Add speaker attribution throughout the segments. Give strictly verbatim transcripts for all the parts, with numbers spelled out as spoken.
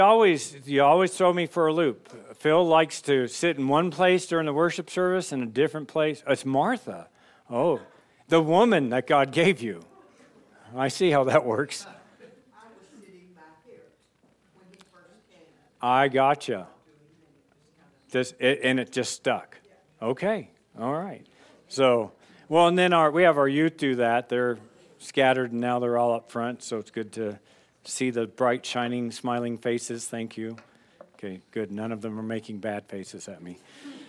Speaker 1: Always, you always throw me for a loop. Phil likes to sit in one place during the worship service and a different place. It's Martha. Oh, the woman that God gave you. I see how that works.
Speaker 2: I was sitting back here when he first came.
Speaker 1: I gotcha. Just, it, and it just stuck. Okay, all right. So, well, and then our we have our youth do that. They're scattered, and now they're all up front, so it's good to see the bright, shining, smiling faces. Thank you. Okay, good. None of them are making bad faces at me.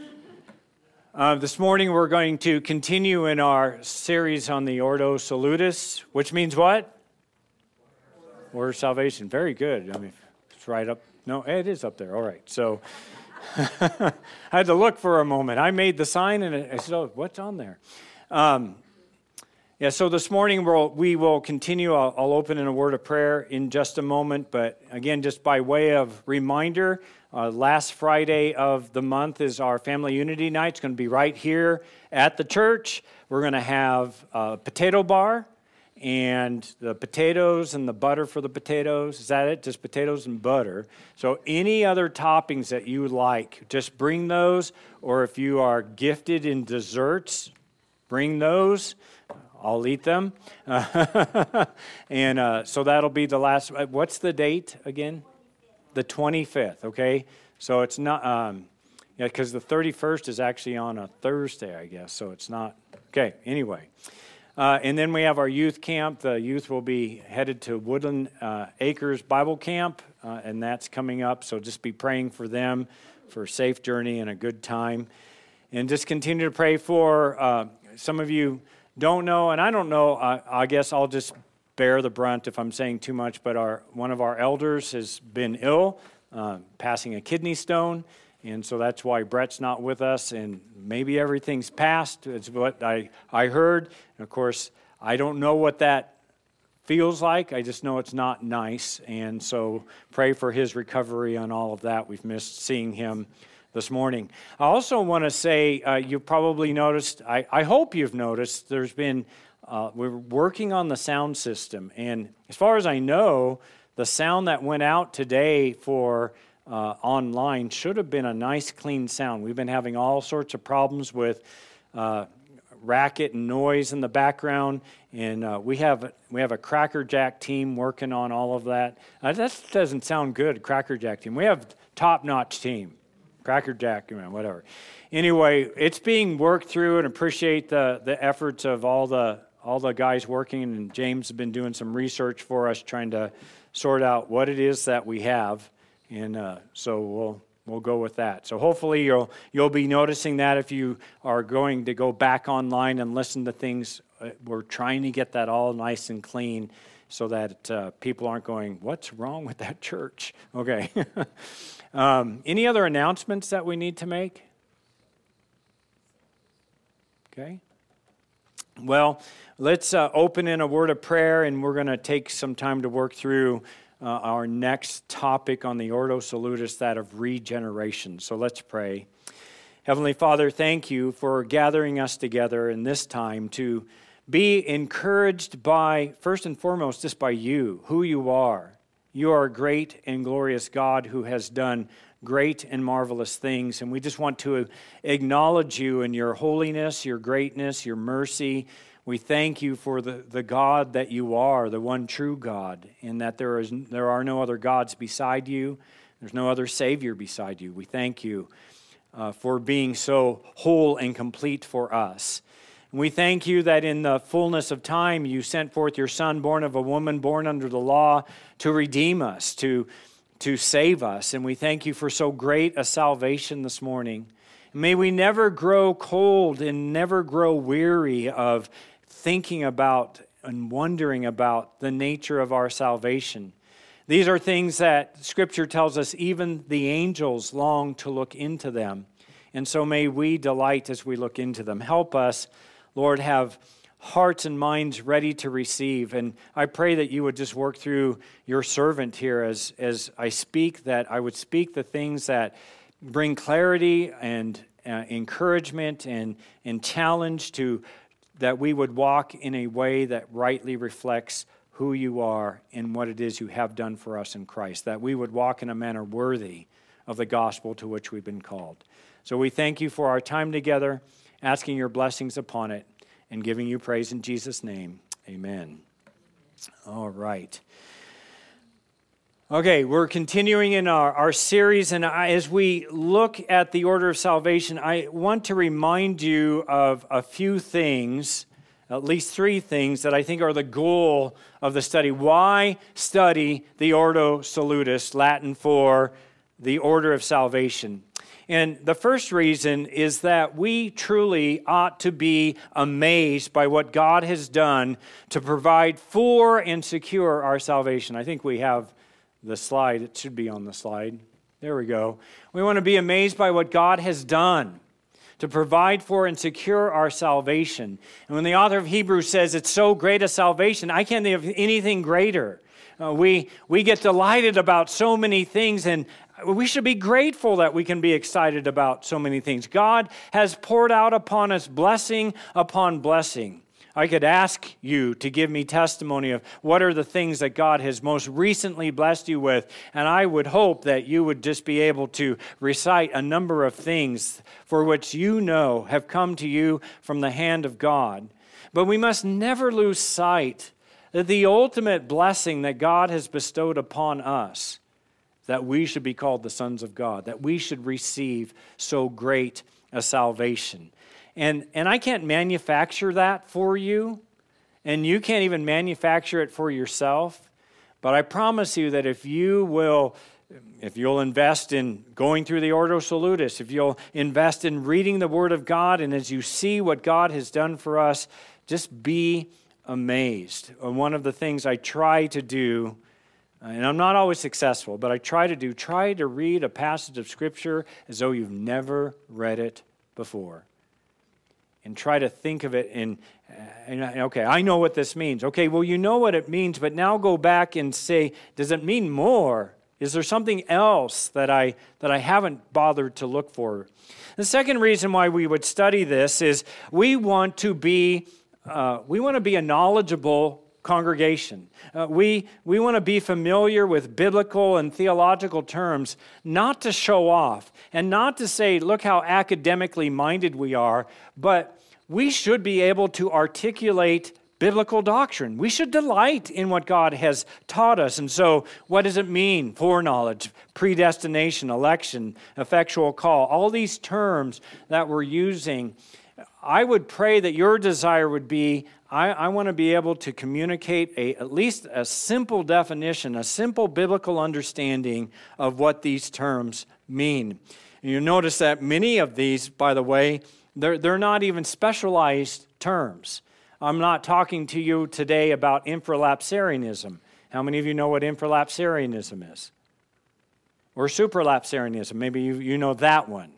Speaker 1: Uh, this morning we're going to continue in our series on the Ordo Salutis, which means what? Order of Salvation. Very good. I mean, it's right up. No, it is up there. All right. So I had to look for a moment. I made the sign, and I said, oh, what's on there? Um, Yeah, so this morning we'll, we will continue. I'll, I'll open in a word of prayer in just a moment. But again, just by way of reminder, uh, last Friday of the month is our Family Unity Night. It's going to be right here at the church. We're going to have a potato bar and the potatoes and the butter for the potatoes. Is that it? Just potatoes and butter. So any other toppings that you like, just bring those. Or if you are gifted in desserts, bring those. I'll eat them. Uh, and uh, so that'll be the last. What's the date again? The twenty-fifth, okay? So it's not, um, yeah, because the thirty-first is actually on a Thursday, I guess. So it's not, okay, anyway. Uh, and then we have our youth camp. The youth will be headed to Woodland uh, Acres Bible Camp, uh, and that's coming up. So just be praying for them for a safe journey and a good time. And just continue to pray for uh, some of you don't know, and I don't know, I, I guess I'll just bear the brunt if I'm saying too much, but our one of our elders has been ill, uh, passing a kidney stone, and so that's why Brett's not with us, and maybe everything's passed. It's what I, I heard. And of course, I don't know what that feels like. I just know it's not nice, and so pray for his recovery on all of that. We've missed seeing him this morning. I also want to say, uh, you probably noticed, I, I hope you've noticed, there's been, uh, we're working on the sound system. And as far as I know, the sound that went out today for uh, online should have been a nice, clean sound. We've been having all sorts of problems with uh, racket and noise in the background. And uh, we have we have a Cracker Jack team working on all of that. Uh, that doesn't sound good, Cracker Jack team. We have top-notch team. Cracker Jack, whatever. Anyway, it's being worked through, and appreciate the, the efforts of all the all the guys working. And James has been doing some research for us, trying to sort out what it is that we have, and uh, so we'll we'll go with that. So hopefully you'll you'll be noticing that if you are going to go back online and listen to things. Uh, we're trying to get that all nice and clean, so that uh, people aren't going, "What's wrong with that church?" Okay. Um, any other announcements that we need to make? Okay. Well, let's uh, open in a word of prayer, and we're going to take some time to work through uh, our next topic on the Ordo Salutis, that of regeneration. So let's pray. Heavenly Father, thank you for gathering us together in this time to be encouraged by, first and foremost, just by you, who you are. You are a great and glorious God who has done great and marvelous things, and we just want to acknowledge you in your holiness, your greatness, your mercy. We thank you for the, the God that you are, the one true God, and that there is there are no other gods beside you. There's no other Savior beside you. We thank you uh, for being so whole and complete for us. We thank you that in the fullness of time you sent forth your Son, born of a woman, born under the law, to redeem us, to, to save us. And we thank you for so great a salvation this morning. May we never grow cold and never grow weary of thinking about and wondering about the nature of our salvation. These are things that Scripture tells us even the angels long to look into them. And so may we delight as we look into them. Help us, Lord, have hearts and minds ready to receive. And I pray that you would just work through your servant here as, as I speak, that I would speak the things that bring clarity and uh, encouragement and, and challenge to that we would walk in a way that rightly reflects who you are and what it is you have done for us in Christ, that we would walk in a manner worthy of the gospel to which we've been called. So we thank you for our time together, asking your blessings upon it, and giving you praise in Jesus' name. Amen. All right. Okay, we're continuing in our, our series, and I, as we look at the order of salvation, I want to remind you of a few things, at least three things, that I think are the goal of the study. Why study the Ordo Salutis, Latin for the order of salvation? And the first reason is that we truly ought to be amazed by what God has done to provide for and secure our salvation. I think we have the slide. It should be on the slide. There we go. We want to be amazed by what God has done to provide for and secure our salvation. And when the author of Hebrews says it's so great a salvation, I can't think of anything greater. Uh, we, we get delighted about so many things, and we should be grateful that we can be excited about so many things. God has poured out upon us blessing upon blessing. I could ask you to give me testimony of what are the things that God has most recently blessed you with, and I would hope that you would just be able to recite a number of things for which you know have come to you from the hand of God. But we must never lose sight that the ultimate blessing that God has bestowed upon us, that we should be called the sons of God, that we should receive so great a salvation. And, and I can't manufacture that for you, and you can't even manufacture it for yourself. But I promise you that if you will, if you'll invest in going through the Ordo Salutis, if you'll invest in reading the Word of God, and as you see what God has done for us, just be amazed. And one of the things I try to do, and I'm not always successful, but I try to do, try to read a passage of Scripture as though you've never read it before. And try to think of it in, and, okay, I know what this means. Okay, well, you know what it means, but now go back and say, does it mean more? Is there something else that I that I haven't bothered to look for? The second reason why we would study this is we want to be uh, we want to be a knowledgeable congregation. Uh, we we want to be familiar with biblical and theological terms, not to show off and not to say, look how academically minded we are, but we should be able to articulate biblical doctrine. We should delight in what God has taught us. And so, what does it mean? Foreknowledge, predestination, election, effectual call, all these terms that we're using. I would pray that your desire would be, I, I want to be able to communicate a, at least a simple definition, a simple biblical understanding of what these terms mean. And you notice that many of these, by the way, they're, they're not even specialized terms. I'm not talking to you today about infralapsarianism. How many of you know what infralapsarianism is? Or supralapsarianism? Maybe you, you know that one.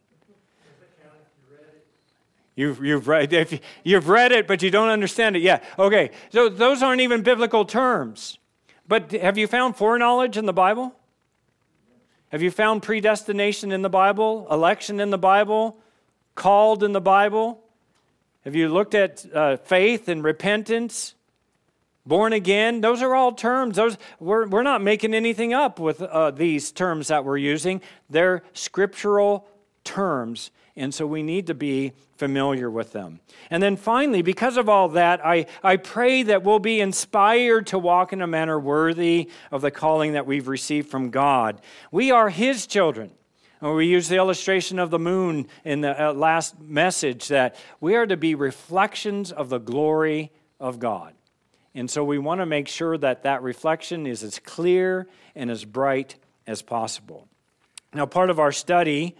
Speaker 1: You've, you've, read, if you've read it, but you don't understand it. Yeah, okay. So those aren't even biblical terms. But have you found foreknowledge in the Bible? Have you found predestination in the Bible? Election in the Bible? Called in the Bible? Have you looked at uh, faith and repentance? Born again? Those are all terms. Those we're, we're not making anything up with uh, these terms that we're using. They're scriptural terms. And so we need to be familiar with them. And then finally, because of all that, I, I pray that we'll be inspired to walk in a manner worthy of the calling that we've received from God. We are His children. And we use the illustration of the moon in the last message that we are to be reflections of the glory of God. And so we want to make sure that that reflection is as clear and as bright as possible. Now, part of our study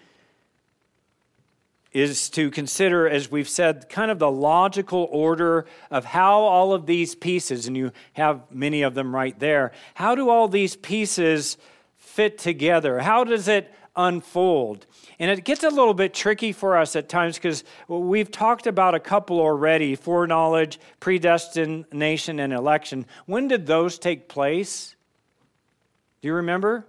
Speaker 1: is to consider, as we've said, kind of the logical order of how all of these pieces, and you have many of them right there, how do all these pieces fit together? How does it unfold? And it gets a little bit tricky for us at times because we've talked about a couple already, foreknowledge, predestination, and election. When did those take place? Do you remember?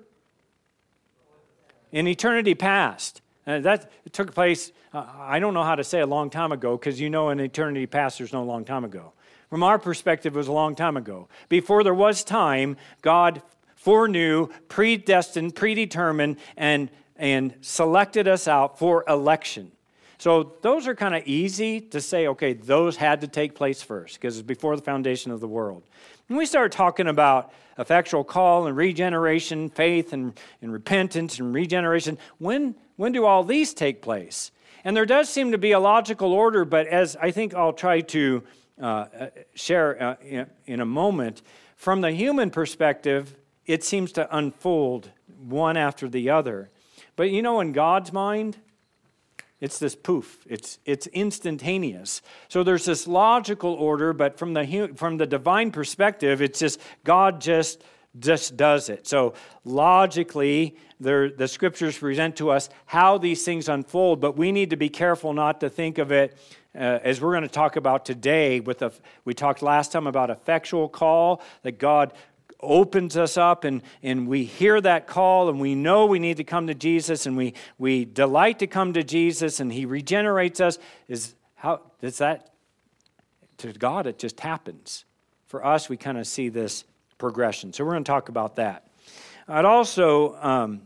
Speaker 1: In eternity past. Uh, that took place, uh, I don't know how to say a long time ago, because you know in eternity past there's no long time ago. From our perspective, it was a long time ago. Before there was time, God foreknew, predestined, predetermined, and, and selected us out for election. So those are kind of easy to say, okay, those had to take place first, because it's before the foundation of the world. When we start talking about effectual call and regeneration, faith and, and repentance and regeneration, when, when do all these take place? And there does seem to be a logical order, but as I think I'll try to uh, share uh, in, in a moment, from the human perspective, it seems to unfold one after the other. But you know, in God's mind, it's this poof. It's it's instantaneous. So there's this logical order, but from the from the divine perspective, it's just God just just does it. So logically, there, the scriptures present to us how these things unfold, but we need to be careful not to think of it uh, as we're going to talk about today. With a, we talked last time about effectual call, that God opens us up and, and we hear that call and we know we need to come to Jesus and we, we delight to come to Jesus and He regenerates us. Is how does that, to God it just happens. For us, we kind of see this progression. So we're going to talk about that. I'd also, um,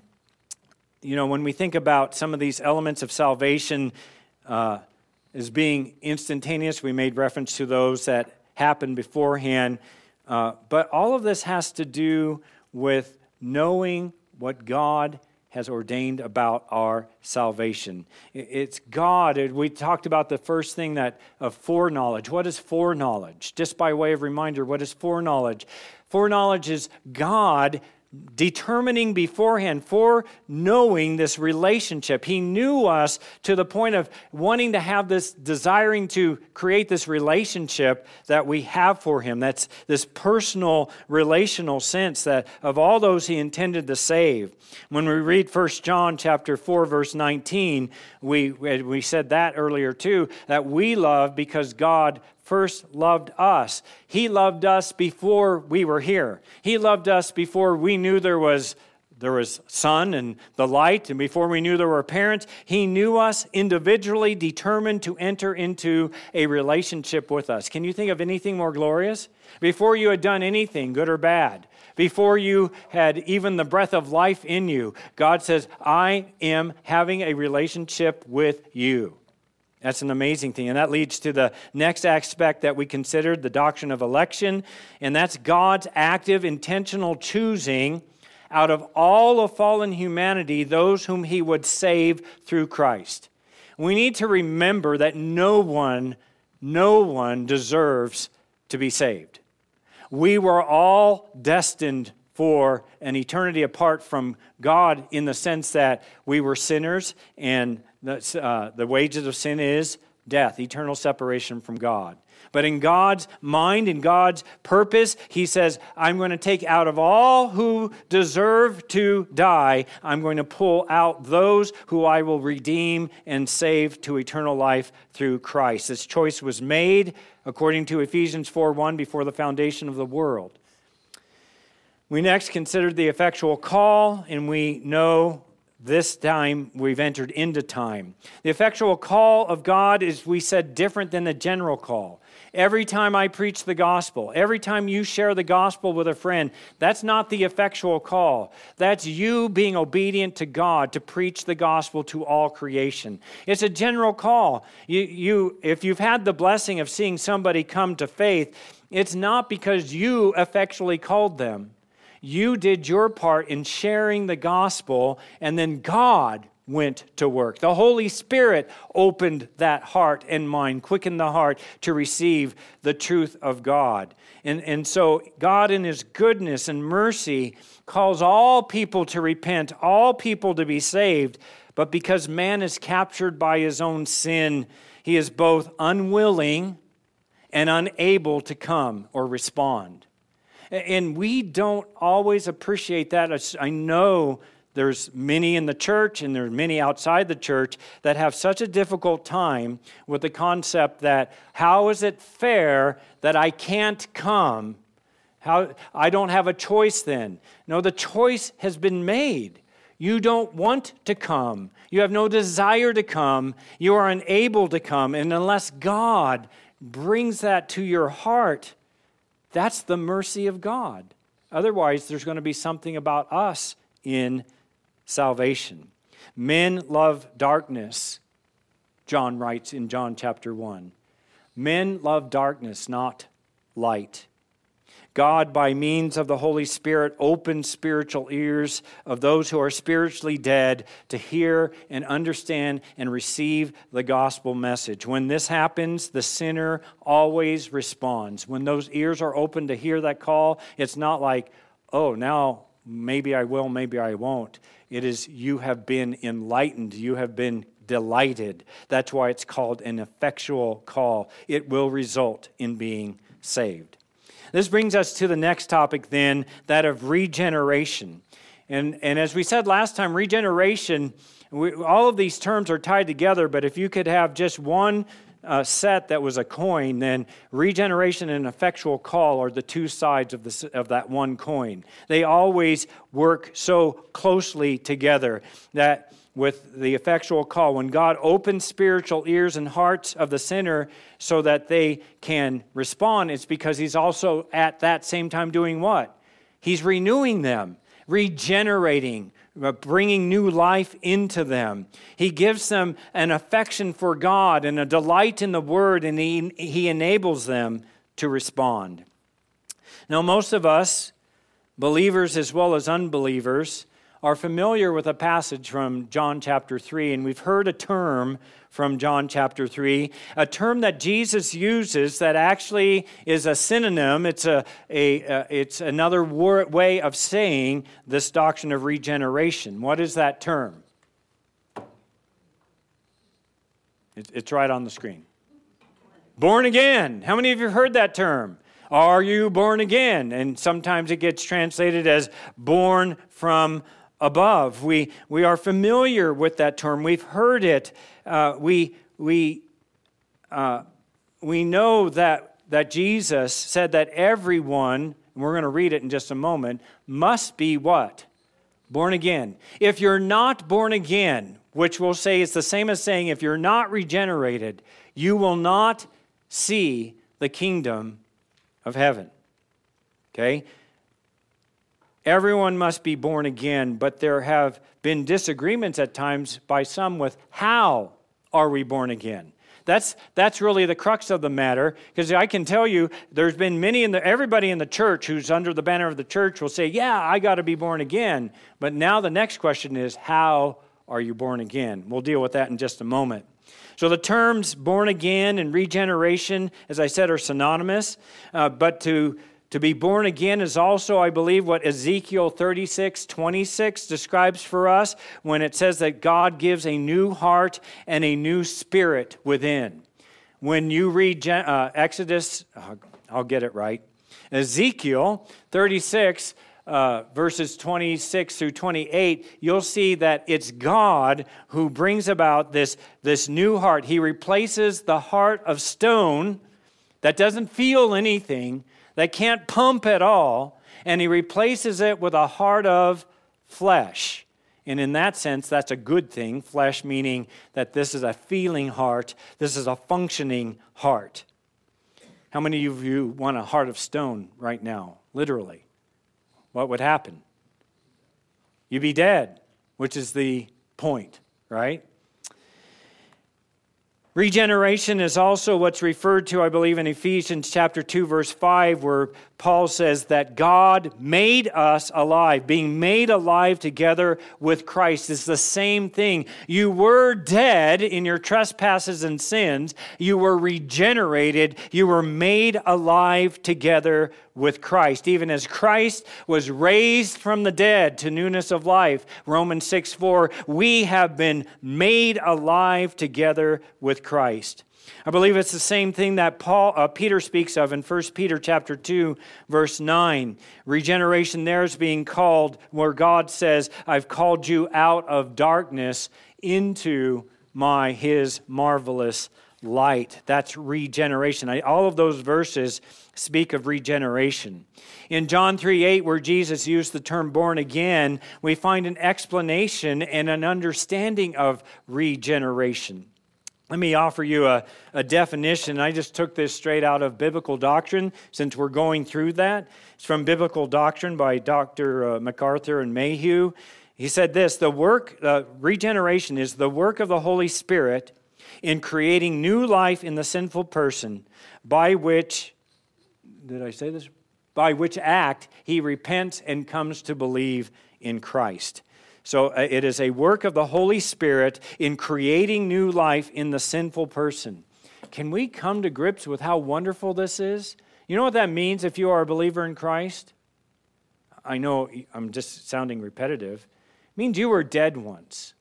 Speaker 1: you know, when we think about some of these elements of salvation uh, as being instantaneous, we made reference to those that happened beforehand. Uh, but all of this has to do with knowing what God has ordained about our salvation. It's God. We talked about the first thing that of foreknowledge. What is foreknowledge? Just by way of reminder, what is foreknowledge? Foreknowledge is God determining beforehand, foreknowing this relationship. He knew us to the point of wanting to have this, desiring to create this relationship that we have for Him. That's this personal, relational sense that of all those He intended to save. When we read First John chapter four, verse nineteen, we, we said that earlier too, that we love because God first loved us. He loved us before we were here. He loved us before we knew there was there was sun and the light, and before we knew there were parents. He knew us individually, determined to enter into a relationship with us. Can you think of anything more glorious? Before you had done anything, good or bad, before you had even the breath of life in you, God says, I am having a relationship with you. That's an amazing thing. And that leads to the next aspect that we considered, the doctrine of election. And that's God's active, intentional choosing out of all of fallen humanity, those whom He would save through Christ. We need to remember that no one, no one deserves to be saved. We were all destined for an eternity apart from God in the sense that we were sinners and the, uh, the wages of sin is death, eternal separation from God. But in God's mind, in God's purpose, He says, I'm going to take out of all who deserve to die, I'm going to pull out those who I will redeem and save to eternal life through Christ. This choice was made, according to Ephesians four one, before the foundation of the world. We next considered the effectual call, and we know this time we've entered into time. The effectual call of God is, we said, different than the general call. Every time I preach the gospel, every time you share the gospel with a friend, that's not the effectual call. That's you being obedient to God to preach the gospel to all creation. It's a general call. You, you, if you've had the blessing of seeing somebody come to faith, it's not because you effectually called them. You did your part in sharing the gospel, and then God went to work. The Holy Spirit opened that heart and mind, quickened the heart to receive the truth of God. And, and so God in His goodness and mercy calls all people to repent, all people to be saved, but because man is captured by his own sin, he is both unwilling and unable to come or respond. And we don't always appreciate that. I know there's many in the church and there's many outside the church that have such a difficult time with the concept that how is it fair that I can't come? How I don't have a choice then. No, the choice has been made. You don't want to come. You have no desire to come. You are unable to come. And unless God brings that to your heart, that's the mercy of God. Otherwise, there's going to be something about us in salvation. Men love darkness, John writes in John chapter one. Men love darkness, not light. God, by means of the Holy Spirit, opens spiritual ears of those who are spiritually dead to hear and understand and receive the gospel message. When this happens, the sinner always responds. When those ears are open to hear that call, it's not like, oh, now maybe I will, maybe I won't. It is, you have been enlightened, you have been delighted. That's why it's called an effectual call. It will result in being saved. This brings us to the next topic then, that of regeneration. And, and as we said last time, regeneration, we, all of these terms are tied together, but if you could have just one uh, set that was a coin, then regeneration and effectual call are the two sides of, the, of that one coin. They always work so closely together that with the effectual call, when God opens spiritual ears and hearts of the sinner so that they can respond, it's because He's also at that same time doing what? He's renewing them, regenerating, bringing new life into them. He gives them an affection for God and a delight in the Word, and He, he enables them to respond. Now, most of us, believers as well as unbelievers, are familiar with a passage from John chapter three, and we've heard a term from John chapter three, a term that Jesus uses that actually is a synonym. It's a, a uh, it's another word, way of saying this doctrine of regeneration. What is that term? It's, it's right on the screen. Born again. How many of you have heard that term? Are you born again? And sometimes it gets translated as born from above. We we are familiar with that term. We've heard it. Uh, we we uh, we know that that Jesus said that everyone, and we're going to read it in just a moment, must be what? Born again. If you're not born again, which we'll say is the same as saying if you're not regenerated, you will not see the kingdom of heaven. Okay? Everyone must be born again, but there have been disagreements at times by some with how are we born again? That's that's really the crux of the matter, because I can tell you there's been many in the everybody in the church who's under the banner of the church will say, yeah, I got to be born again. But now the next question is, how are you born again? We'll deal with that in just a moment. So the terms born again and regeneration, as I said, are synonymous, uh, but to To be born again is also, I believe, what Ezekiel thirty-six twenty-six describes for us when it says that God gives a new heart and a new spirit within. When you read uh, Exodus, uh, I'll get it right, Ezekiel thirty-six, uh, verses twenty-six through twenty-eight, you'll see that it's God who brings about this, this new heart. He replaces the heart of stone that doesn't feel anything, that can't pump at all, and He replaces it with a heart of flesh. And in that sense, that's a good thing. Flesh meaning that this is a feeling heart. This is a functioning heart. How many of you want a heart of stone right now? Literally. What would happen? You'd be dead, which is the point, right? Regeneration is also what's referred to, I believe, in Ephesians chapter two, verse five, where Paul says that God made us alive. Being made alive together with Christ is the same thing. You were dead in your trespasses and sins. You were regenerated. You were made alive together with Christ. Even as Christ was raised from the dead to newness of life, Romans six four, we have been made alive together with Christ. I believe it's the same thing that Paul, uh, Peter speaks of in First Peter chapter two, verse nine. Regeneration there is being called, where God says, I've called you out of darkness into my, His marvelous light. That's regeneration. I, all of those verses speak of regeneration. In John three eight, where Jesus used the term born again, we find an explanation and an understanding of regeneration. Let me offer you a, a definition. I just took this straight out of Biblical Doctrine since we're going through that. It's from Biblical Doctrine by Doctor Uh, MacArthur and Mayhew. He said this, the work, uh, regeneration is the work of the Holy Spirit in creating new life in the sinful person, by which, did I say this? By which act he repents and comes to believe in Christ. So uh, it is a work of the Holy Spirit in creating new life in the sinful person. Can we come to grips with how wonderful this is? You know what that means if you are a believer in Christ? I know I'm just sounding repetitive. It means you were dead once.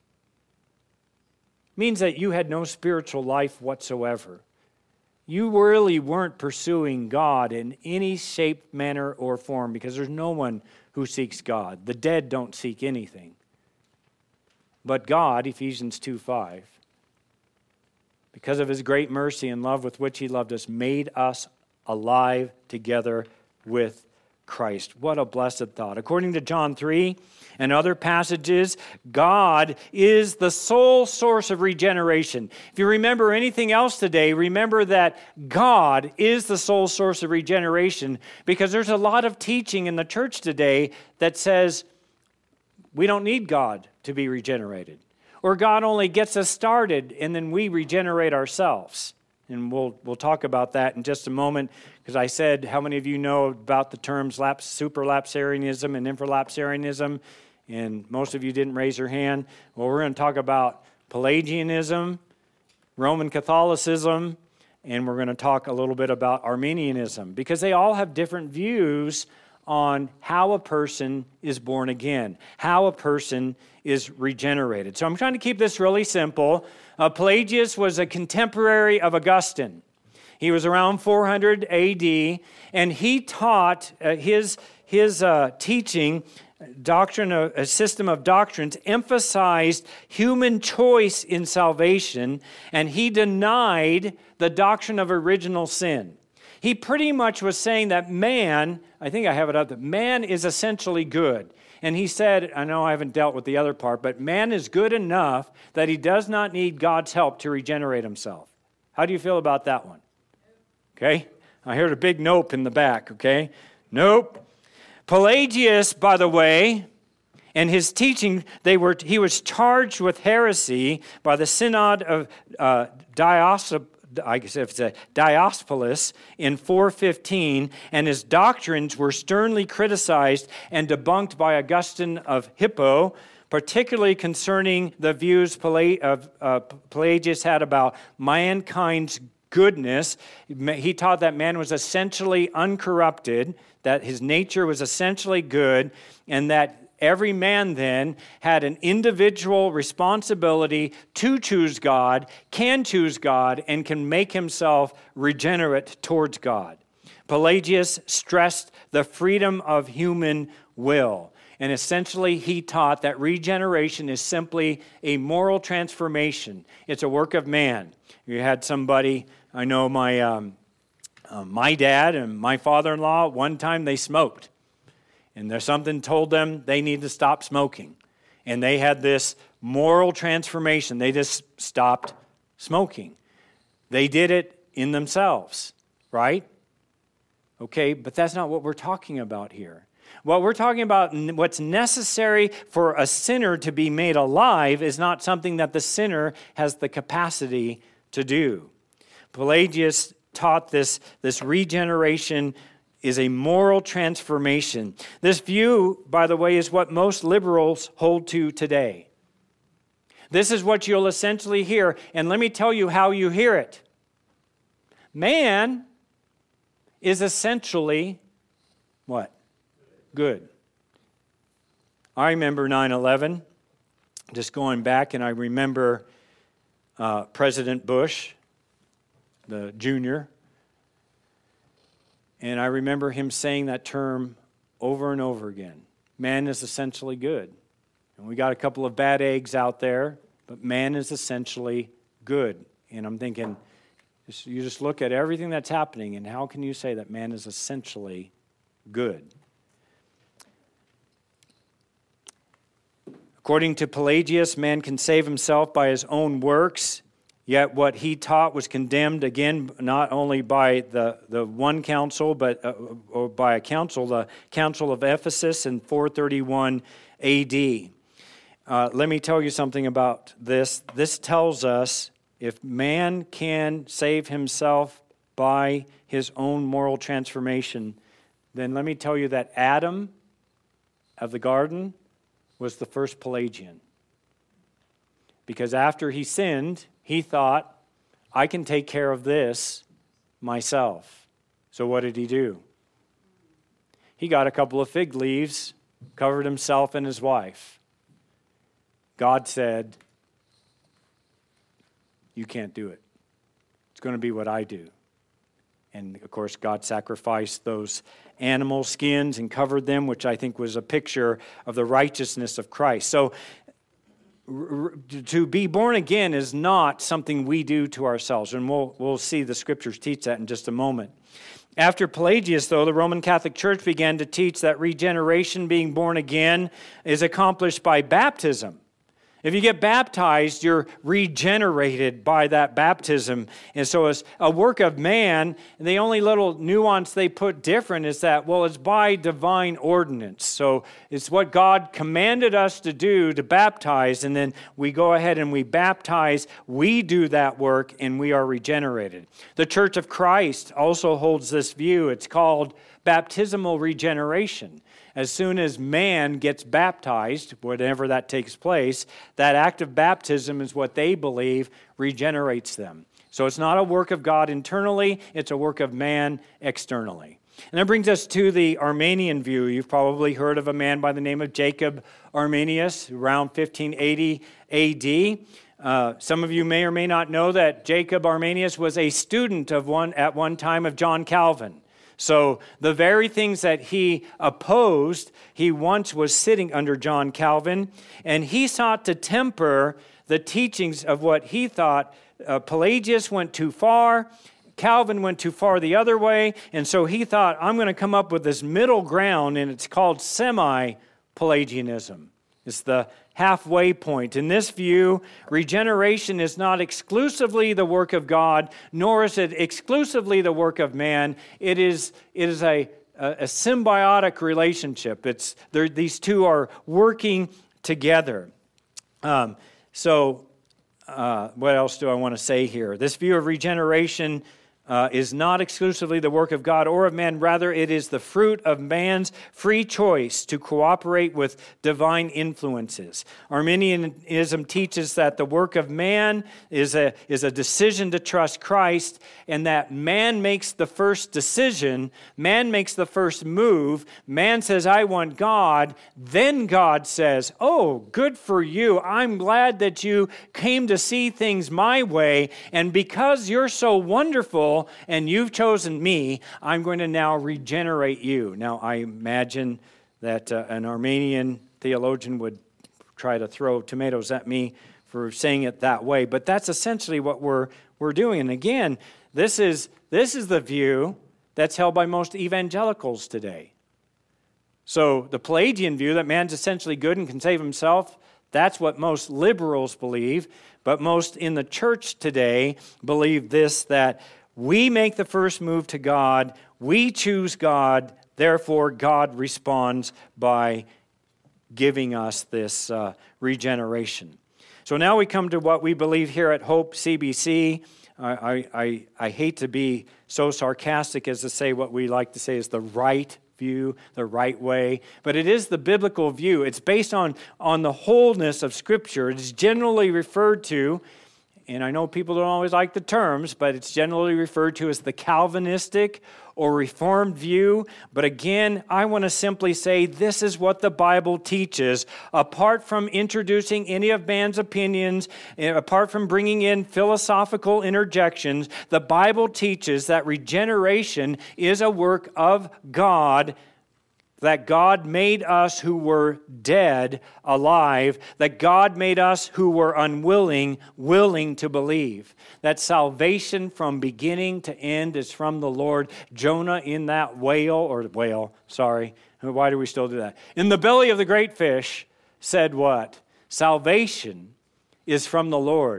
Speaker 1: It means that you had no spiritual life whatsoever. You really weren't pursuing God in any shape, manner, or form, because there's no one who seeks God. The dead don't seek anything. But God, Ephesians two five, because of his great mercy and love with which he loved us, made us alive together with Christ. What a blessed thought. According to John three and other passages, God is the sole source of regeneration. If you remember anything else today, remember that God is the sole source of regeneration, because there's a lot of teaching in the church today that says we don't need God to be regenerated, or God only gets us started and then we regenerate ourselves. And we'll we'll talk about that in just a moment, because I said, how many of you know about the terms laps, superlapsarianism and infralapsarianism? And most of you didn't raise your hand. Well, we're going to talk about Pelagianism, Roman Catholicism, and we're going to talk a little bit about Arminianism, because they all have different views on how a person is born again, how a person is regenerated. So I'm trying to keep this really simple. Uh, Pelagius was a contemporary of Augustine. He was around four hundred A D, and he taught uh, his, his uh, teaching, doctrine, a, a system of doctrines, emphasized human choice in salvation, and he denied the doctrine of original sin. He pretty much was saying that man, I think I have it up, that man is essentially good. And he said, I know I haven't dealt with the other part, but man is good enough that he does not need God's help to regenerate himself. How do you feel about that one? Okay? I heard a big nope in the back, okay? Nope. Pelagius, by the way, and his teaching, they were he was charged with heresy by the Synod of uh, Diosp- I guess if it's a Diospolus in four fifteen, and his doctrines were sternly criticized and debunked by Augustine of Hippo, particularly concerning the views Pela- of, uh, Pelagius had about mankind's goodness. He taught that man was essentially uncorrupted, that his nature was essentially good, and that every man then had an individual responsibility to choose God, can choose God, and can make himself regenerate towards God. Pelagius stressed the freedom of human will. And essentially, he taught that regeneration is simply a moral transformation. It's a work of man. You had somebody, I know my, um, uh, my dad and my father-in-law, one time they smoked. And there's something told them they need to stop smoking. And they had this moral transformation. They just stopped smoking. They did it in themselves, right? Okay, but that's not what we're talking about here. What we're talking about, what's necessary for a sinner to be made alive, is not something that the sinner has the capacity to do. Pelagius taught this, this regeneration is a moral transformation. This view, by the way, is what most liberals hold to today. This is what you'll essentially hear, and let me tell you how you hear it. Man is essentially what? Good. I remember nine eleven, just going back, and I remember uh, President Bush, the junior, and I remember him saying that term over and over again. Man is essentially good. And we got a couple of bad eggs out there, but man is essentially good. And I'm thinking, you just look at everything that's happening, and how can you say that man is essentially good? According to Pelagius, man can save himself by his own works. Yet what he taught was condemned again, not only by the, the one council, but uh, or by a council, the Council of Ephesus in four thirty-one A D. Uh, let me tell you something about this. This tells us if man can save himself by his own moral transformation, then let me tell you that Adam of the garden was the first Pelagian. Because after he sinned, he thought, I can take care of this myself. So what did he do? He got a couple of fig leaves, covered himself and his wife. God said, you can't do it. It's going to be what I do. And of course, God sacrificed those animal skins and covered them, which I think was a picture of the righteousness of Christ. So to be born again is not something we do to ourselves, and we'll, we'll see the scriptures teach that in just a moment. After Pelagius, though, the Roman Catholic Church began to teach that regeneration, being born again, is accomplished by baptism. If you get baptized, you're regenerated by that baptism. And so it's a work of man. And the only little nuance they put different is that, well, it's by divine ordinance. So it's what God commanded us to do, to baptize, and then we go ahead and we baptize. We do that work, and we are regenerated. The Church of Christ also holds this view. It's called baptismal regeneration. As soon as man gets baptized, whenever that takes place, that act of baptism is what they believe regenerates them. So it's not a work of God internally, it's a work of man externally. And that brings us to the Arminian view. You've probably heard of a man by the name of Jacob Arminius, around fifteen eighty A D. Uh, some of you may or may not know that Jacob Arminius was a student of one at one time of John Calvin. So the very things that he opposed, he once was sitting under John Calvin, and he sought to temper the teachings of what he thought uh, Pelagius went too far, Calvin went too far the other way, and so he thought, I'm going to come up with this middle ground, and it's called semi-Pelagianism. It's the halfway point. In this view, regeneration is not exclusively the work of God, nor is it exclusively the work of man. It is, it is a, a, a symbiotic relationship. It's these two are working together. Um, so, uh, what else do I want to say here? This view of regeneration Uh, is not exclusively the work of God or of man. Rather, it is the fruit of man's free choice to cooperate with divine influences. Arminianism teaches that the work of man is a, is a decision to trust Christ, and that man makes the first decision, man makes the first move, man says, I want God, then God says, oh, good for you, I'm glad that you came to see things my way, and because you're so wonderful, and you've chosen me, I'm going to now regenerate you. Now, I imagine that uh, an Arminian theologian would try to throw tomatoes at me for saying it that way, but that's essentially what we're we're doing. And again, this is this is the view that's held by most evangelicals today. So the Pelagian view that man's essentially good and can save himself, that's what most liberals believe, but most in the church today believe this, that we make the first move to God, we choose God, therefore God responds by giving us this uh, regeneration. So now we come to what we believe here at Hope C B C. I, I, I hate to be so sarcastic as to say what we like to say is the right view, the right way, but it is the biblical view. It's based on, on the wholeness of Scripture. It is generally referred to, and I know people don't always like the terms, but it's generally referred to as the Calvinistic or Reformed view. But again, I want to simply say this is what the Bible teaches. Apart from introducing any of man's opinions, apart from bringing in philosophical interjections, the Bible teaches that regeneration is a work of God, that God made us who were dead alive, that God made us who were unwilling, willing to believe, that salvation from beginning to end is from the Lord. Jonah in that whale, or whale, sorry, why do we still do that? In the belly of the great fish said what? Salvation is from the Lord.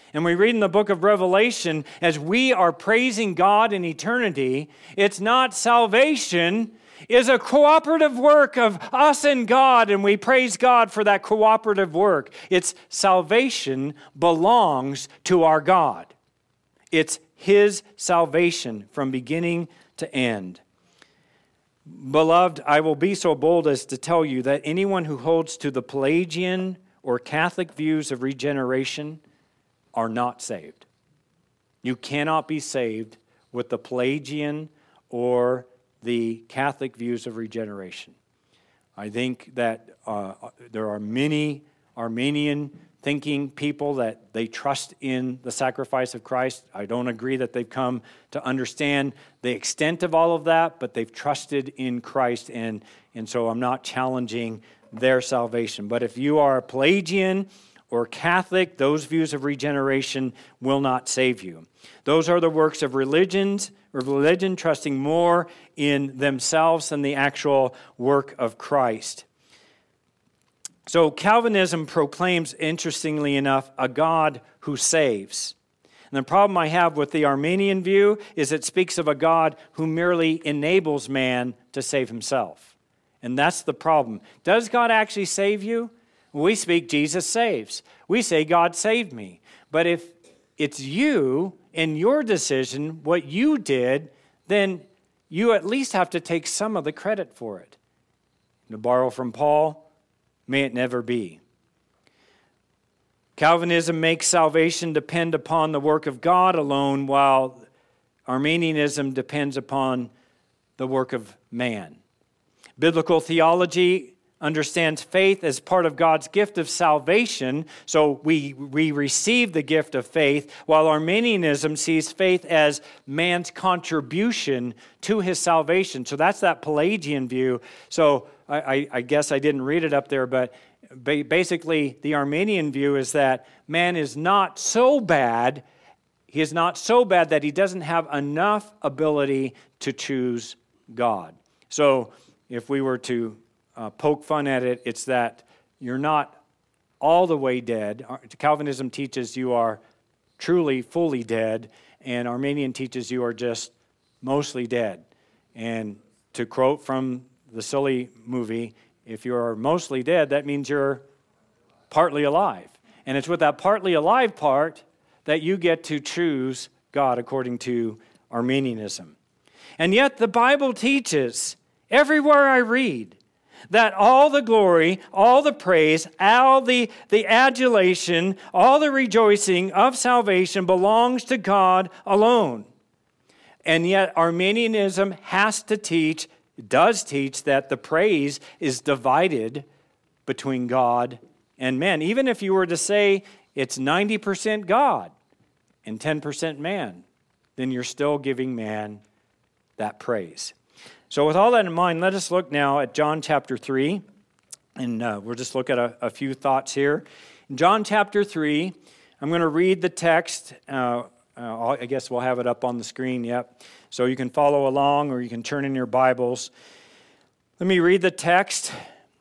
Speaker 1: And we read in the book of Revelation, as we are praising God in eternity, it's not salvation, it's a cooperative work of us and God, and we praise God for that cooperative work. It's salvation belongs to our God. It's His salvation from beginning to end. Beloved, I will be so bold as to tell you that anyone who holds to the Pelagian or Catholic views of regeneration are not saved. You cannot be saved with the Pelagian or the Catholic views of regeneration. I think that uh, there are many Armenian thinking people that they trust in the sacrifice of Christ. I don't agree that they've come to understand the extent of all of that, but they've trusted in Christ, and, and so I'm not challenging their salvation. But if you are a Pelagian or Catholic, those views of regeneration will not save you. Those are the works of religions, or religion trusting more in themselves than the actual work of Christ. So Calvinism proclaims, interestingly enough, a God who saves. And the problem I have with the Armenian view is it speaks of a God who merely enables man to save himself. And that's the problem. Does God actually save you? We speak Jesus saves. We say God saved me. But if it's you and your decision, what you did, then you at least have to take some of the credit for it. To borrow from Paul, may it never be. Calvinism makes salvation depend upon the work of God alone, while Armenianism depends upon the work of man. Biblical theology understands faith as part of God's gift of salvation, so we, we receive the gift of faith, while Armenianism sees faith as man's contribution to his salvation. So that's that Pelagian view. So I, I, I guess I didn't read it up there, but ba- basically the Armenian view is that man is not so bad, he is not so bad that he doesn't have enough ability to choose God. So if we were to Uh, poke fun at it, it's that you're not all the way dead. Calvinism teaches you are truly, fully dead, and Armenian teaches you are just mostly dead. And to quote from the silly movie, if you are mostly dead, that means you're partly alive. And it's with that partly alive part that you get to choose God according to Armenianism. And yet the Bible teaches, everywhere I read, that all the glory, all the praise, all the, the adulation, all the rejoicing of salvation belongs to God alone. And yet Armenianism has to teach, does teach, that the praise is divided between God and men. Even if you were to say it's ninety percent God and ten percent man, then you're still giving man that praise. So with all that in mind, let us look now at John chapter three, and uh, we'll just look at a, a few thoughts here. In John chapter three, I'm going to read the text. Uh, uh, I guess we'll have it up on the screen, yep. So you can follow along, or you can turn in your Bibles. Let me read the text.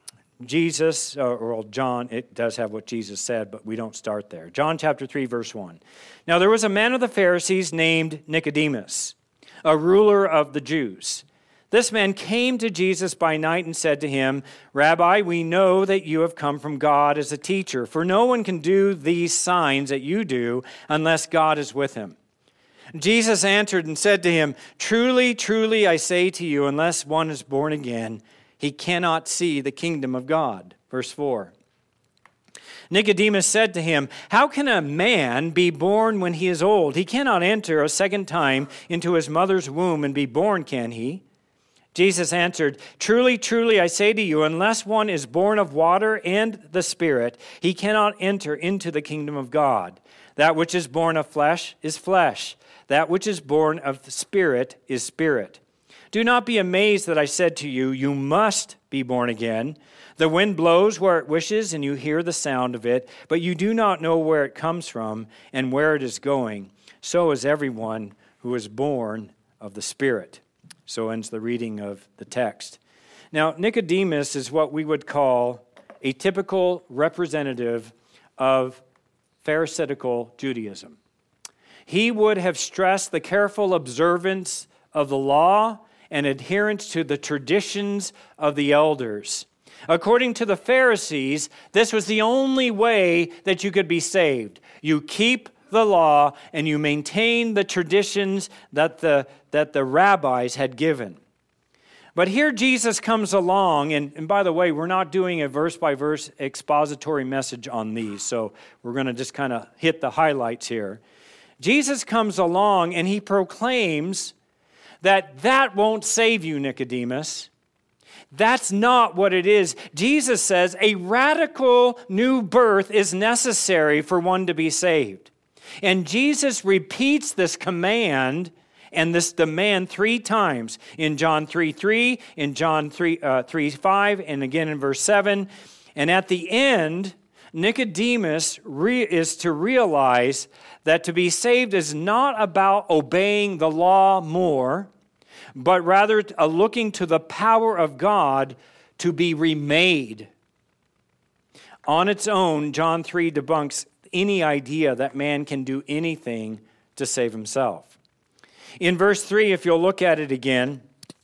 Speaker 1: Jesus, or well, John, it does have what Jesus said, but we don't start there. John chapter three, verse one. Now there was a man of the Pharisees named Nicodemus, a ruler of the Jews. This man came to Jesus by night and said to him, Rabbi, we know that you have come from God as a teacher, for no one can do these signs that you do unless God is with him. Jesus answered and said to him, Truly, truly, I say to you, unless one is born again, he cannot see the kingdom of God. Verse four. Nicodemus said to him, How can a man be born when he is old? He cannot enter a second time into his mother's womb and be born, can he? Jesus answered, Truly, truly, I say to you, unless one is born of water and the Spirit, he cannot enter into the kingdom of God. That which is born of flesh is flesh. That which is born of the Spirit is spirit. Do not be amazed that I said to you, you must be born again. The wind blows where it wishes, and you hear the sound of it, but you do not know where it comes from and where it is going. So is everyone who is born of the Spirit. So ends the reading of the text. Now, Nicodemus is what we would call a typical representative of Pharisaical Judaism. He would have stressed the careful observance of the law and adherence to the traditions of the elders. According to the Pharisees, this was the only way that you could be saved. You keep the law and you maintain the traditions that the, that the rabbis had given. But here Jesus comes along, and, and by the way, we're not doing a verse-by-verse expository message on these, so we're going to just kind of hit the highlights here. Jesus comes along and he proclaims that that won't save you, Nicodemus. That's not what it is. Jesus says a radical new birth is necessary for one to be saved. And Jesus repeats this command and this demand three times in John three three, in John three five, and again in verse seven. And at the end, Nicodemus re- is to realize that to be saved is not about obeying the law more, but rather a looking to the power of God to be remade. On its own, John three debunks any idea that man can do anything to save himself. In verse three, if you'll look at it again,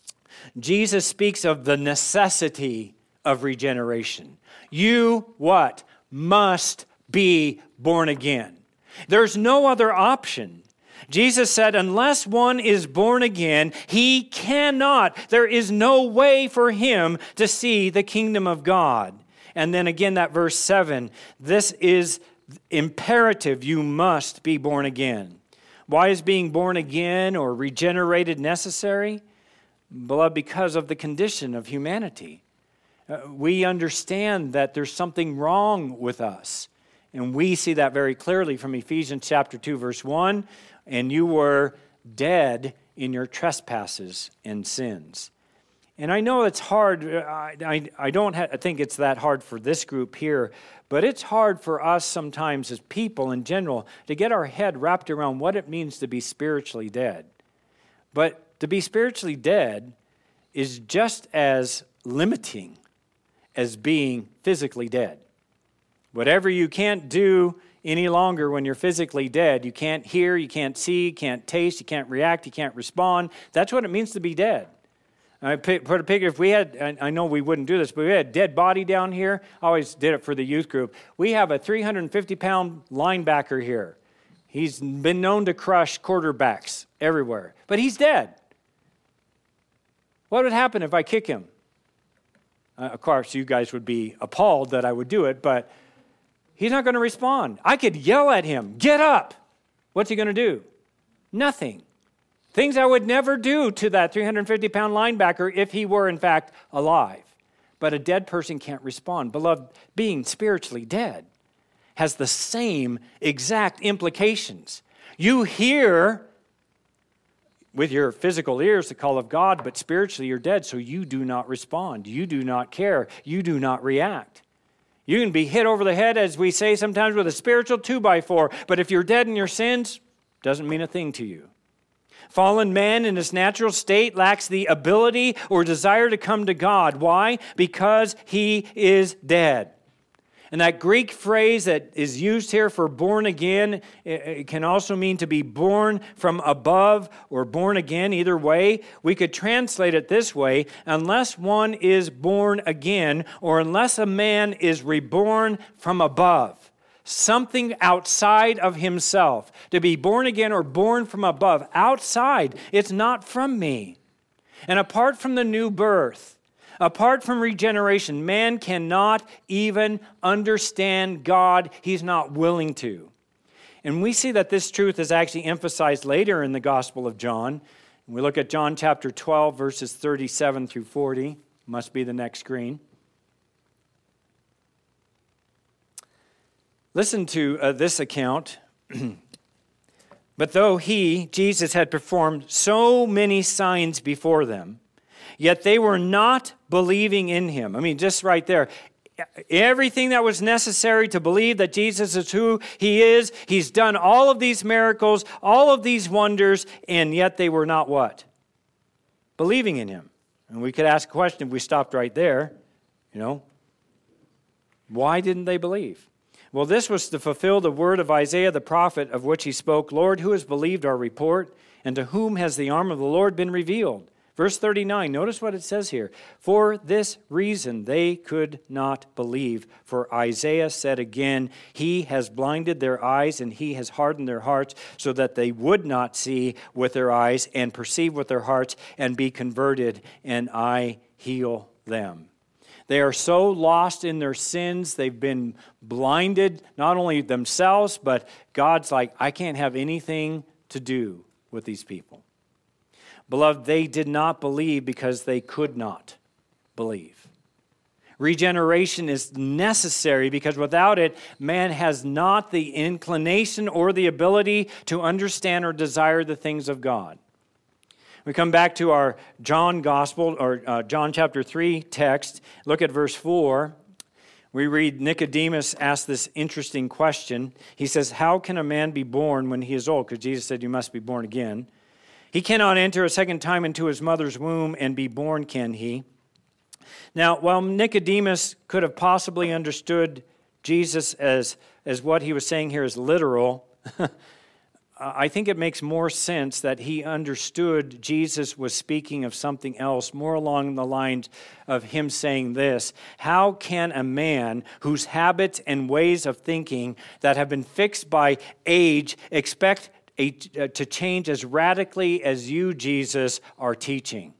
Speaker 1: Jesus speaks of the necessity of regeneration. You, what? Must be born again. There's no other option. Jesus said, unless one is born again, he cannot. There is no way for him to see the kingdom of God. And then again, that verse seven, this is imperative. You must be born again. Why is being born again or regenerated necessary? Beloved, because of the condition of humanity. Uh, we understand that there's something wrong with us. And we see that very clearly from Ephesians chapter two, verse one. And you were dead in your trespasses and sins. And I know it's hard. I, I, I don't ha- I think it's that hard for this group here. But it's hard for us sometimes as people in general to get our head wrapped around what it means to be spiritually dead. But to be spiritually dead is just as limiting as being physically dead. Whatever you can't do any longer when you're physically dead, you can't hear, you can't see, you can't taste, you can't react, you can't respond. That's what it means to be dead. I put a picture, if we had, I know we wouldn't do this, but we had a dead body down here. I always did it for the youth group. We have a three hundred fifty pound linebacker here. He's been known to crush quarterbacks everywhere, but he's dead. What would happen if I kick him? Uh, of course, you guys would be appalled that I would do it, but he's not going to respond. I could yell at him, get up. What's he going to do? Nothing. Things I would never do to that three hundred fifty pound linebacker if he were, in fact, alive. But a dead person can't respond. Beloved, being spiritually dead has the same exact implications. You hear with your physical ears the call of God, but spiritually you're dead, so you do not respond. You do not care. You do not react. You can be hit over the head, as we say sometimes, with a spiritual two by four, but if you're dead in your sins, doesn't mean a thing to you. Fallen man in his natural state lacks the ability or desire to come to God. Why? Because he is dead. And that Greek phrase that is used here for born again, it can also mean to be born from above or born again, either way. We could translate it this way: unless one is born again, or unless a man is reborn from above. Something outside of himself. To be born again or born from above. Outside. It's not from me. And apart from the new birth, apart from regeneration, man cannot even understand God. He's not willing to. And we see that this truth is actually emphasized later in the Gospel of John. We look at John chapter twelve, verses thirty-seven through forty. Must be the next screen. Listen to uh, this account. But though he, Jesus, had performed so many signs before them, yet they were not believing in him. I mean, just right there. Everything that was necessary to believe that Jesus is who he is, he's done all of these miracles, all of these wonders, and yet they were not what? Believing in him. And we could ask a question if we stopped right there, you know, why didn't they believe? Well, this was to fulfill the word of Isaiah the prophet, of which he spoke, Lord, who has believed our report, and to whom has the arm of the Lord been revealed? Verse thirty-nine, notice what it says here. For this reason they could not believe. For Isaiah said again, He has blinded their eyes and He has hardened their hearts so that they would not see with their eyes and perceive with their hearts and be converted, and I heal them. They are so lost in their sins, they've been blinded, not only themselves, but God's like, I can't have anything to do with these people. Beloved, they did not believe because they could not believe. Regeneration is necessary because without it, man has not the inclination or the ability to understand or desire the things of God. We come back to our John Gospel, or uh, John chapter three text. Look at verse four. We read, Nicodemus asked this interesting question. He says, how can a man be born when he is old? Because Jesus said, you must be born again. He cannot enter a second time into his mother's womb and be born, can he? Now, while Nicodemus could have possibly understood Jesus as, as what he was saying here is literal, I think it makes more sense that he understood Jesus was speaking of something else, more along the lines of him saying this: how can a man whose habits and ways of thinking that have been fixed by age expect a, uh, to change as radically as you, Jesus, are teaching?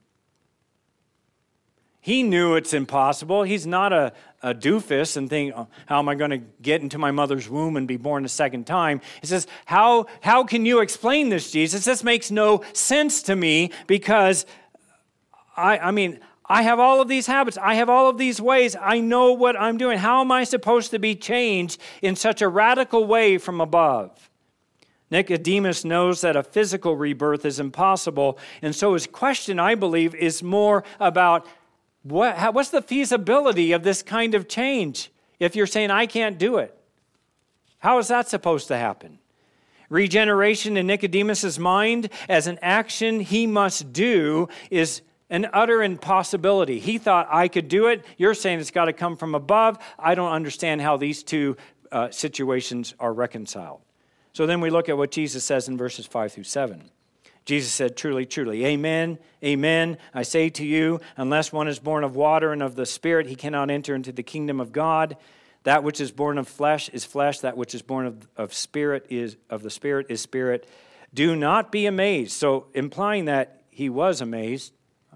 Speaker 1: He knew it's impossible. He's not a, a doofus and think, oh, how am I going to get into my mother's womb and be born a second time? He says, how, how can you explain this, Jesus? This makes no sense to me because, I, I mean, I have all of these habits. I have all of these ways. I know what I'm doing. How am I supposed to be changed in such a radical way from above? Nicodemus knows that a physical rebirth is impossible, and so his question, I believe, is more about What, how, what's the feasibility of this kind of change if you're saying, I can't do it? How is that supposed to happen? Regeneration in Nicodemus's mind as an action he must do is an utter impossibility. He thought, I could do it. You're saying it's got to come from above. I don't understand how these two uh, situations are reconciled. So then we look at what Jesus says in verses five through seven. Jesus said, truly, truly, amen, amen, I say to you, unless one is born of water and of the Spirit, he cannot enter into the kingdom of God. That which is born of flesh is flesh, that which is born of, of spirit is of the Spirit is spirit. Do not be amazed. So implying that he was amazed,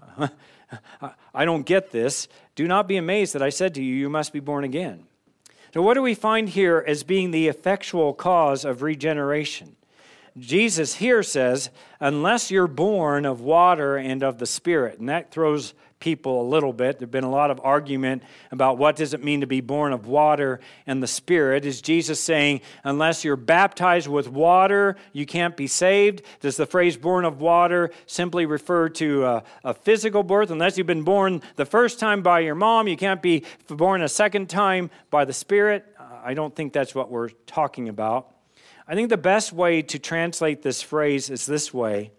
Speaker 1: I don't get this. Do not be amazed that I said to you, you must be born again. So what do we find here as being the effectual cause of regeneration? Jesus here says, unless you're born of water and of the Spirit. And that throws people a little bit. There's been a lot of argument about what does it mean to be born of water and the Spirit. Is Jesus saying, unless you're baptized with water, you can't be saved? Does the phrase born of water simply refer to a, a physical birth? Unless you've been born the first time by your mom, you can't be born a second time by the Spirit? I don't think that's what we're talking about. I think the best way to translate this phrase is this way.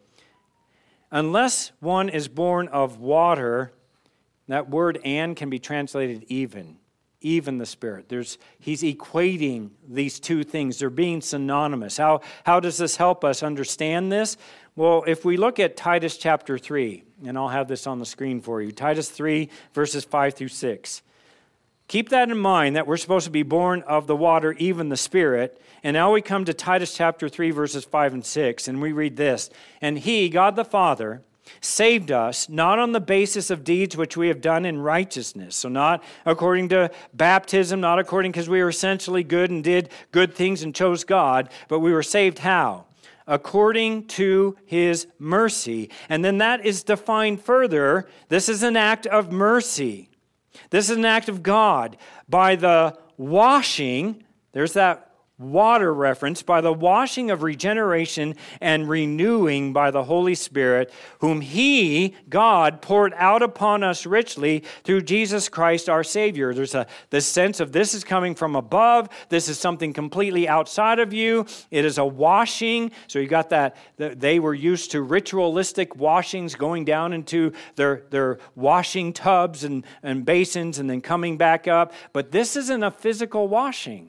Speaker 1: Unless one is born of water, that word and can be translated even, even the Spirit. There's, he's equating these two things. They're being synonymous. How, how does this help us understand this? Well, if we look at Titus chapter three, and I'll have this on the screen for you. Titus three, verses five through six. Keep that in mind, that we're supposed to be born of the water, even the Spirit. And now we come to Titus chapter three, verses five and six, and we read this. And he, God the Father, saved us, not on the basis of deeds which we have done in righteousness. So not according to baptism, not according because we were essentially good and did good things and chose God, but we were saved how? According to his mercy. And then that is defined further. This is an act of mercy. This is an act of God by the washing, there's that water reference, by the washing of regeneration and renewing by the Holy Spirit, whom he, God, poured out upon us richly through Jesus Christ our Savior. There's a this sense of this is coming from above. This is something completely outside of you. It is a washing. So you got that, they were used to ritualistic washings, going down into their, their washing tubs and, and basins and then coming back up. But this isn't a physical washing.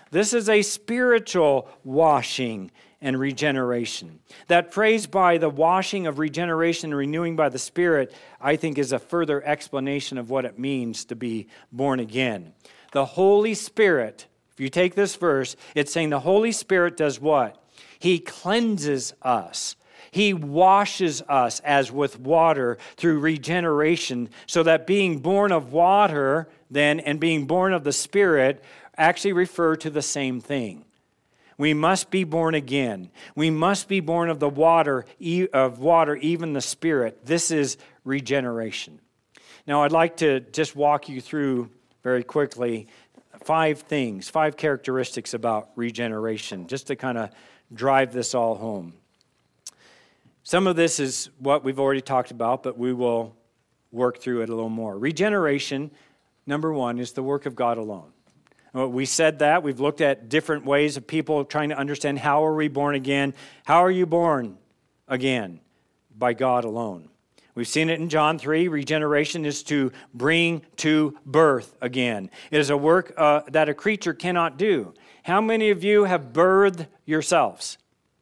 Speaker 1: This is a spiritual washing and regeneration. That phrase, by the washing of regeneration and renewing by the Spirit, I think is a further explanation of what it means to be born again. The Holy Spirit, if you take this verse, it's saying the Holy Spirit does what? He cleanses us. He washes us as with water through regeneration, so that being born of water then and being born of the Spirit actually refer to the same thing. We must be born again. We must be born of the water, of water, even the Spirit. This is regeneration. Now, I'd like to just walk you through very quickly five things, five characteristics about regeneration, just to kind of drive this all home. Some of this is what we've already talked about, but we will work through it a little more. Regeneration, number one, is the work of God alone. We said that. We've looked at different ways of people trying to understand, how are we born again? How are you born again? By God alone. We've seen it in John three. Regeneration is to bring to birth again. It is a work uh, that a creature cannot do. How many of you have birthed yourselves?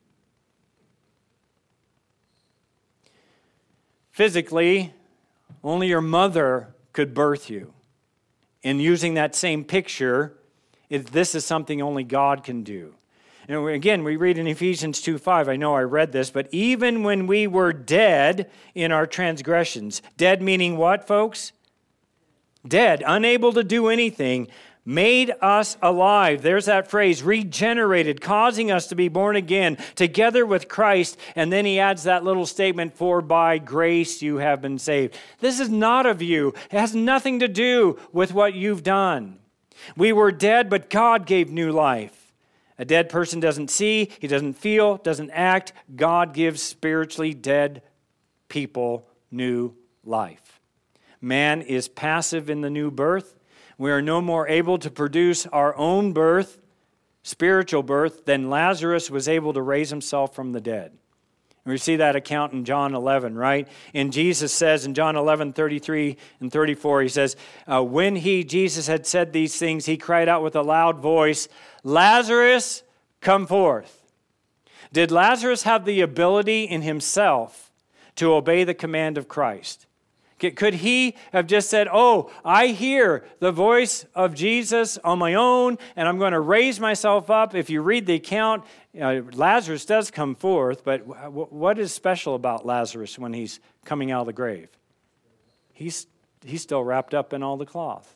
Speaker 1: Physically, only your mother could birth you. In using that same picture, it, this is something only God can do. And again, we read in Ephesians two five, I know I read this, but even when we were dead in our transgressions, dead meaning what, folks? Dead, unable to do anything, made us alive. There's that phrase, regenerated, causing us to be born again, together with Christ. And then he adds that little statement, for by grace you have been saved. This is not of you. It has nothing to do with what you've done. We were dead, but God gave new life. A dead person doesn't see, he doesn't feel, doesn't act. God gives spiritually dead people new life. Man is passive in the new birth. We are no more able to produce our own birth, spiritual birth, than Lazarus was able to raise himself from the dead. And we see that account in John eleven, right? And Jesus says in John eleven, thirty-three and thirty-four, he says, uh, when he, Jesus, had said these things, he cried out with a loud voice, Lazarus, come forth. Did Lazarus have the ability in himself to obey the command of Christ? Could he have just said, oh, I hear the voice of Jesus on my own, and I'm going to raise myself up? If you read the account, uh, Lazarus does come forth, but w- what is special about Lazarus when he's coming out of the grave? He's, he's still wrapped up in all the cloth.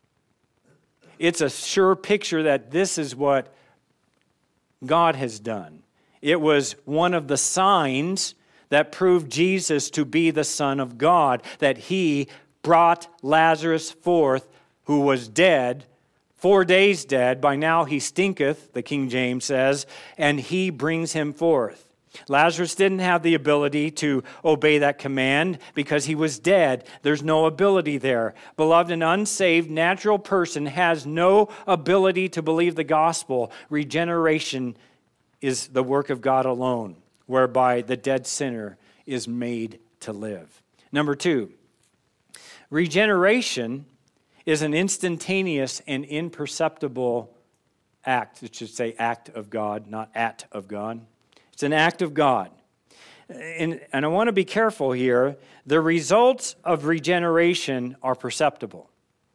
Speaker 1: It's a sure picture that this is what God has done. It was one of the signs that proved Jesus to be the Son of God, that he brought Lazarus forth, who was dead, four days dead. By now he stinketh, the King James says, and he brings him forth. Lazarus didn't have the ability to obey that command because he was dead. There's no ability there. Beloved, an unsaved natural person has no ability to believe the gospel. Regeneration is the work of God alone, whereby the dead sinner is made to live. Number two, regeneration is an instantaneous and imperceptible act. It should say act of God, not at of God. It's an act of God. And, and I want to be careful here. The results of regeneration are perceptible.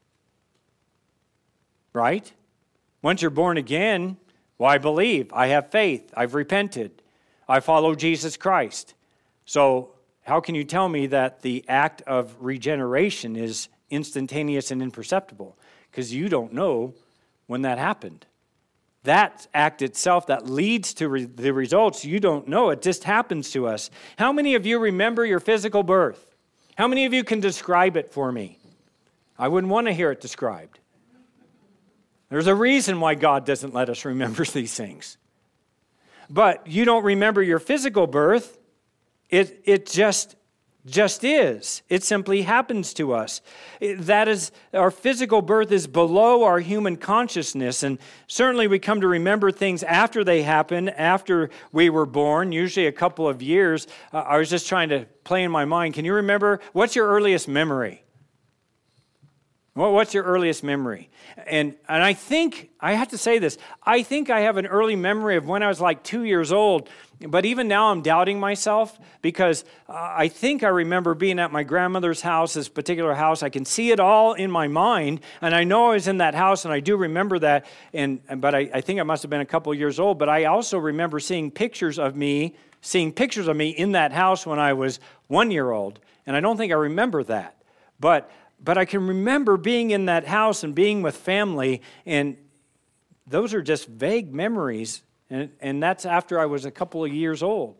Speaker 1: Right? Once you're born again, well, I believe, I have faith, I've repented. I follow Jesus Christ. So how can you tell me that the act of regeneration is instantaneous and imperceptible? Because you don't know when that happened. That act itself that leads to re- the results, you don't know. It just happens to us. How many of you remember your physical birth? How many of you can describe it for me? I wouldn't want to hear it described. There's a reason why God doesn't let us remember these things. But you don't remember your physical birth. It, it just, just is. It simply happens to us. It, that is, our physical birth is below our human consciousness. And certainly we come to remember things after they happen, after we were born, usually a couple of years. Uh, I was just trying to play in my mind. Can you remember, what's your earliest memory? Well, what's your earliest memory? And and I think, I have to say this, I think I have an early memory of when I was like two years old, but even now I'm doubting myself because uh, I think I remember being at my grandmother's house, this particular house. I can see it all in my mind, and I know I was in that house, and I do remember that, and but I, I think I must have been a couple years old, but I also remember seeing pictures of me, seeing pictures of me in that house when I was one year old, and I don't think I remember that. But But I can remember being in that house and being with family, and those are just vague memories, and, and that's after I was a couple of years old.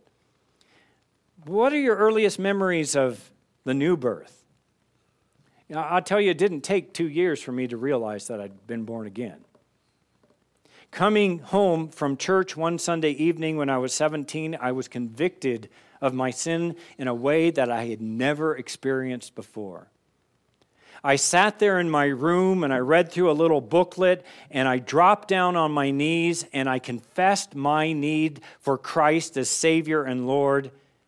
Speaker 1: What are your earliest memories of the new birth? You know, I'll tell you, it didn't take two years for me to realize that I'd been born again. Coming home from church one Sunday evening when I was seventeen, I was convicted of my sin in a way that I had never experienced before. I sat there in my room and I read through a little booklet and I dropped down on my knees and I confessed my need for Christ as Savior and Lord.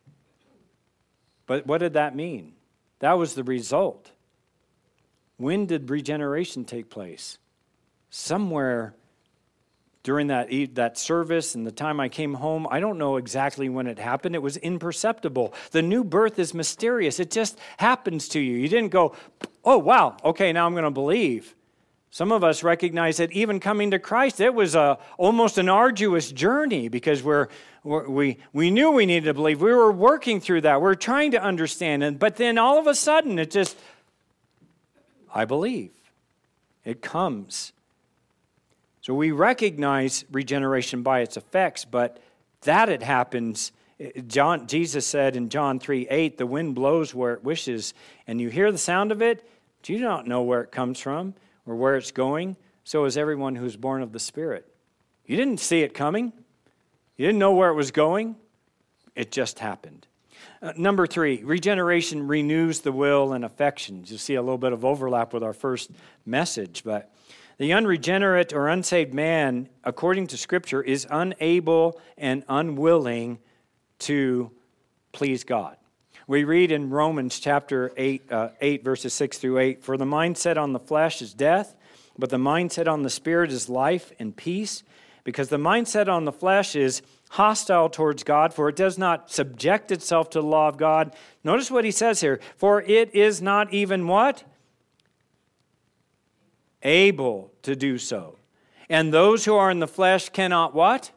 Speaker 1: But what did that mean? That was the result. When did regeneration take place? Somewhere during that, that service and the time I came home. I don't know exactly when it happened. It was imperceptible. The new birth is mysterious. It just happens to you. You didn't go, oh, wow, okay, now I'm going to believe. Some of us recognize that even coming to Christ, it was a, almost an arduous journey because we're, we're, we we knew we needed to believe. We were working through that. We we're trying to understand. And, but then all of a sudden, it just, I believe. It comes. So we recognize regeneration by its effects, but that it happens, John, Jesus said in John three eight, the wind blows where it wishes, and you hear the sound of it, but you don't know where it comes from or where it's going. So is everyone who's born of the Spirit. You didn't see it coming. You didn't know where it was going. It just happened. Uh, number three, regeneration renews the will and affections. You see a little bit of overlap with our first message, but the unregenerate or unsaved man, according to Scripture, is unable and unwilling to please God. We read in Romans chapter eight, uh, eight, verses six through eight, for the mind set on the flesh is death, but the mind set on the Spirit is life and peace, because the mind set on the flesh is hostile towards God, for it does not subject itself to the law of God. Notice what he says here, for it is not even what? Able to do so. And those who are in the flesh cannot what?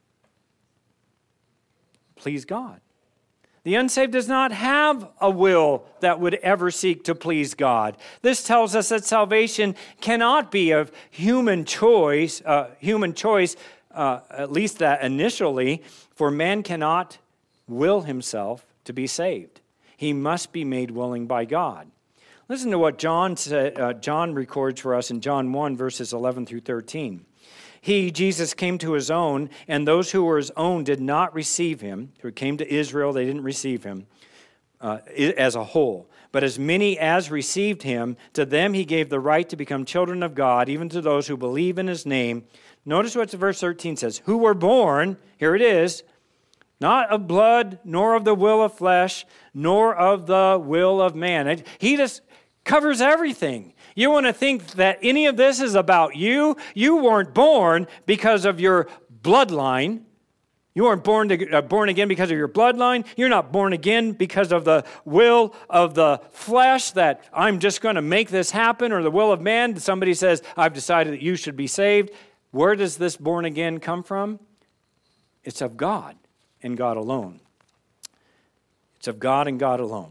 Speaker 1: Please God. The unsaved does not have a will that would ever seek to please God. This tells us that salvation cannot be of human choice, uh, human choice, uh, at least that initially, for man cannot will himself to be saved. He must be made willing by God. Listen to what John said, uh, John records for us in John one, verses eleven through thirteen. He, Jesus, came to his own, and those who were his own did not receive him. Who came to Israel, they didn't receive him uh, as a whole. But as many as received him, to them he gave the right to become children of God, even to those who believe in his name. Notice what verse thirteen says. Who were born, here it is, not of blood, nor of the will of flesh, nor of the will of man. He just covers everything. You want to think that any of this is about you? You weren't born because of your bloodline. You weren't born to, uh, born again because of your bloodline. You're not born again because of the will of the flesh, that I'm just going to make this happen, or the will of man. Somebody says, I've decided that you should be saved. Where does this born again come from? It's of God and God alone. It's of God and God alone.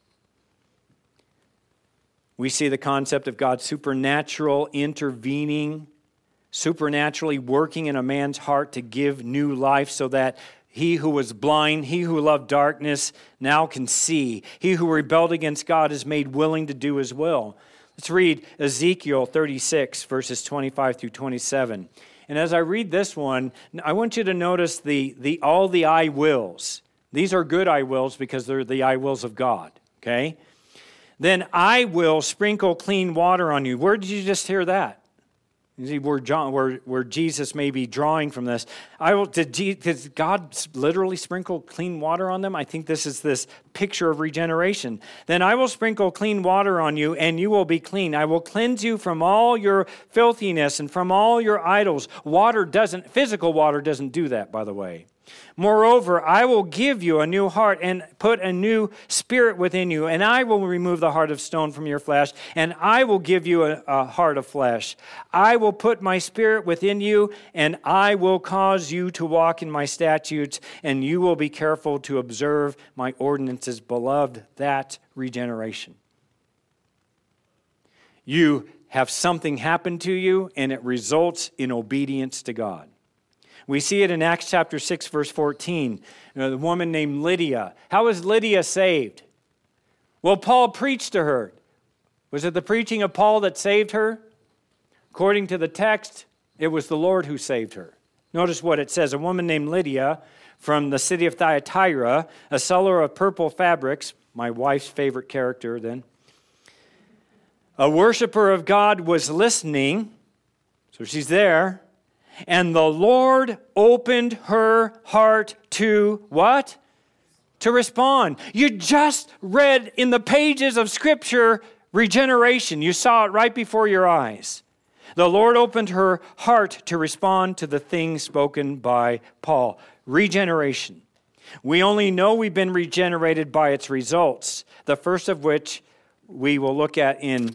Speaker 1: We see the concept of God supernatural intervening, supernaturally working in a man's heart to give new life so that he who was blind, he who loved darkness, now can see. He who rebelled against God is made willing to do his will. Let's read Ezekiel thirty-six, verses twenty-five through twenty-seven. And as I read this one, I want you to notice the, the all the I wills. These are good I wills because they're the I wills of God, okay? Then I will sprinkle clean water on you. Where did you just hear that? You see where, John, where, where Jesus may be drawing from this. I will. Did, did God literally sprinkle clean water on them? I think this is this picture of regeneration. Then I will sprinkle clean water on you, and you will be clean. I will cleanse you from all your filthiness and from all your idols. Water doesn't, physical water doesn't do that, by the way. Moreover, I will give you a new heart and put a new spirit within you, and I will remove the heart of stone from your flesh, and I will give you a, a heart of flesh. I will put my spirit within you, and I will cause you to walk in my statutes, and you will be careful to observe my ordinances. Beloved, that's regeneration. You have something happen to you, and it results in obedience to God. We see it in Acts chapter six, verse fourteen. You know, the woman named Lydia. How was Lydia saved? Well, Paul preached to her. Was it the preaching of Paul that saved her? According to the text, it was the Lord who saved her. Notice what it says. A woman named Lydia from the city of Thyatira, a seller of purple fabrics, my wife's favorite character then, a worshiper of God, was listening. So she's there. And the Lord opened her heart to what? To respond. You just read in the pages of Scripture regeneration. You saw it right before your eyes. The Lord opened her heart to respond to the things spoken by Paul. Regeneration. We only know we've been regenerated by its results, the first of which we will look at in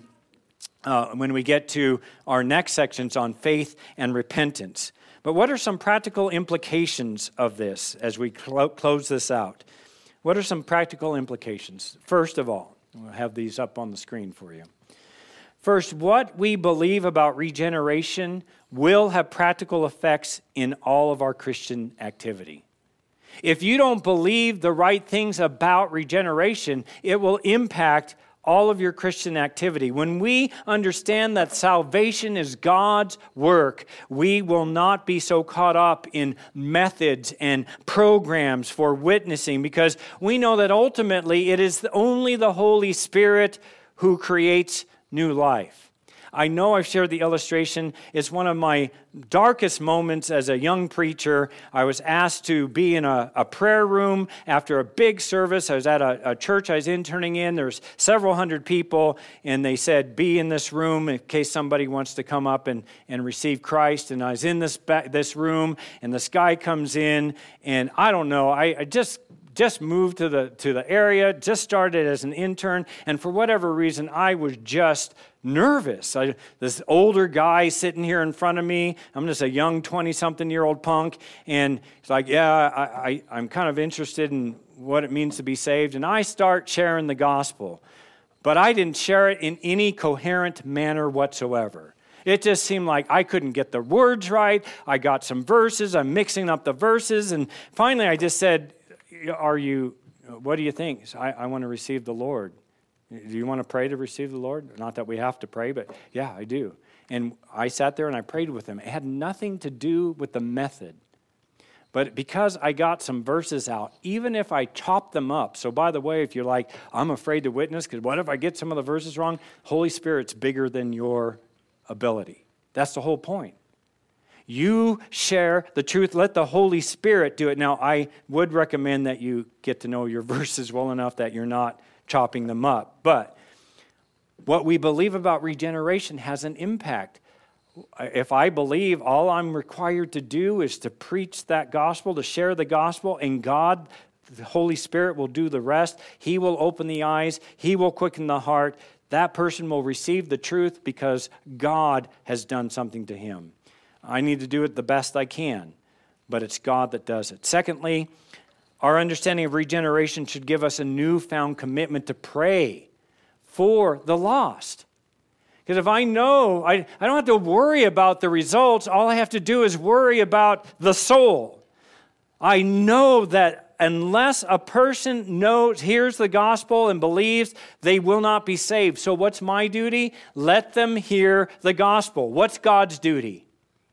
Speaker 1: Uh, when we get to our next sections on faith and repentance. But what are some practical implications of this as we cl- close this out? What are some practical implications? First of all, we'll have these up on the screen for you. First, what we believe about regeneration will have practical effects in all of our Christian activity. If you don't believe the right things about regeneration, it will impact all of your Christian activity. When we understand that salvation is God's work, we will not be so caught up in methods and programs for witnessing, because we know that ultimately it is only the Holy Spirit who creates new life. I know I've shared the illustration. It's one of my darkest moments as a young preacher. I was asked to be in a, a prayer room after a big service. I was at a, a church I was interning in. There's several hundred people, and they said, be in this room in case somebody wants to come up and, and receive Christ. And I was in this, ba- this room, and this guy comes in, and I don't know, I, I just... just moved to the to the area, just started as an intern, and for whatever reason, I was just nervous. I, this older guy sitting here in front of me, I'm just a young twenty-something-year-old punk, and he's like, yeah, I, I, I'm kind of interested in what it means to be saved, and I start sharing the gospel. But I didn't share it in any coherent manner whatsoever. It just seemed like I couldn't get the words right. I got some verses, I'm mixing up the verses, and finally I just said, Are you, what do you think? So I, I want to receive the Lord. Do you want to pray to receive the Lord? Not that we have to pray, but yeah, I do. And I sat there and I prayed with him. It had nothing to do with the method. But because I got some verses out, even if I chopped them up, so by the way, if you're like, I'm afraid to witness, because what if I get some of the verses wrong? Holy Spirit's bigger than your ability. That's the whole point. You share the truth. Let the Holy Spirit do it. Now, I would recommend that you get to know your verses well enough that you're not chopping them up. But what we believe about regeneration has an impact. If I believe all I'm required to do is to preach that gospel, to share the gospel, and God, the Holy Spirit, will do the rest. He will open the eyes. He will quicken the heart. That person will receive the truth because God has done something to him. I need to do it the best I can, but it's God that does it. Secondly, our understanding of regeneration should give us a newfound commitment to pray for the lost. Because if I know, I, I don't have to worry about the results. All I have to do is worry about the soul. I know that unless a person knows, hears the gospel and believes, they will not be saved. So what's my duty? Let them hear the gospel. What's God's duty?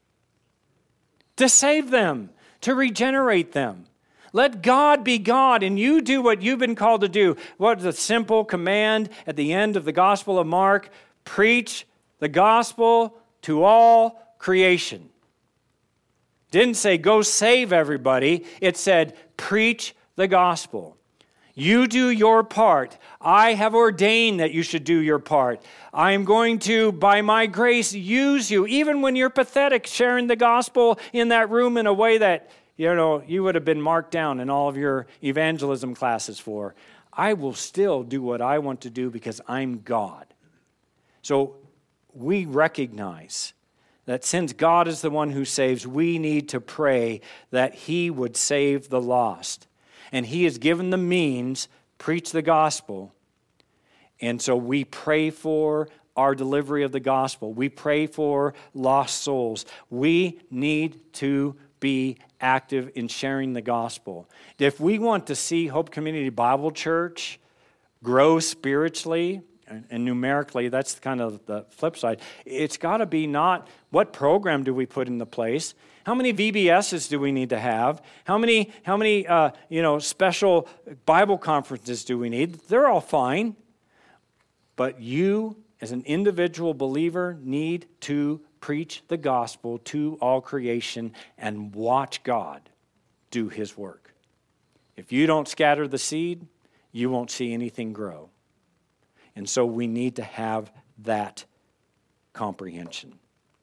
Speaker 1: To save them, to regenerate them. Let God be God, and you do what you've been called to do. What's the simple command at the end of the Gospel of Mark? Preach the gospel to all creation. Didn't say go save everybody. It said preach the gospel. You do your part. I have ordained that you should do your part. I am going to, by my grace, use you, even when you're pathetic, sharing the gospel in that room in a way that, you know, you would have been marked down in all of your evangelism classes for. I will still do what I want to do because I'm God. So we recognize that since God is the one who saves, we need to pray that He would save the lost. And He has given the means, preach the gospel. And so we pray for our delivery of the gospel. We pray for lost souls. We need to be active in sharing the gospel. If we want to see Hope Community Bible Church grow spiritually and, and numerically, that's kind of the flip side. It's got to be not what program do we put into place. How many V B S's do we need to have? How many, how many, uh, you know, special Bible conferences do we need? They're all fine. But you, as an individual believer, need to preach the gospel to all creation and watch God do His work. If you don't scatter the seed, you won't see anything grow. And so we need to have that comprehension.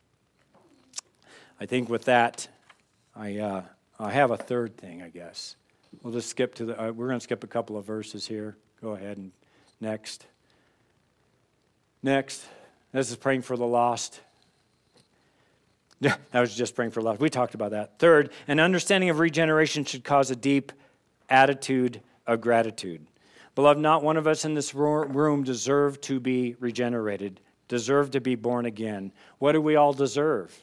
Speaker 1: I think with that, I uh, I have a third thing, I guess. We'll just skip to the, uh, we're going to skip a couple of verses here. Go ahead and next. Next, this is praying for the lost. Yeah, that was just praying for the lost. We talked about that. Third, an understanding of regeneration should cause a deep attitude of gratitude. Beloved, not one of us in this room deserve to be regenerated, deserve to be born again. What do we all deserve?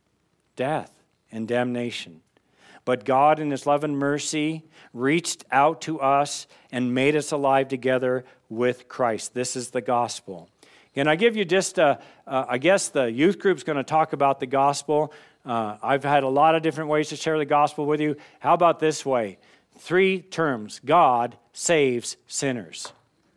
Speaker 1: Death and damnation. But God in His love and mercy reached out to us and made us alive together with Christ. This is the gospel. Can I give you just, a, uh, I guess the youth group's going to talk about the gospel. Uh, I've had a lot of different ways to share the gospel with you. How about this way? Three terms. God saves sinners.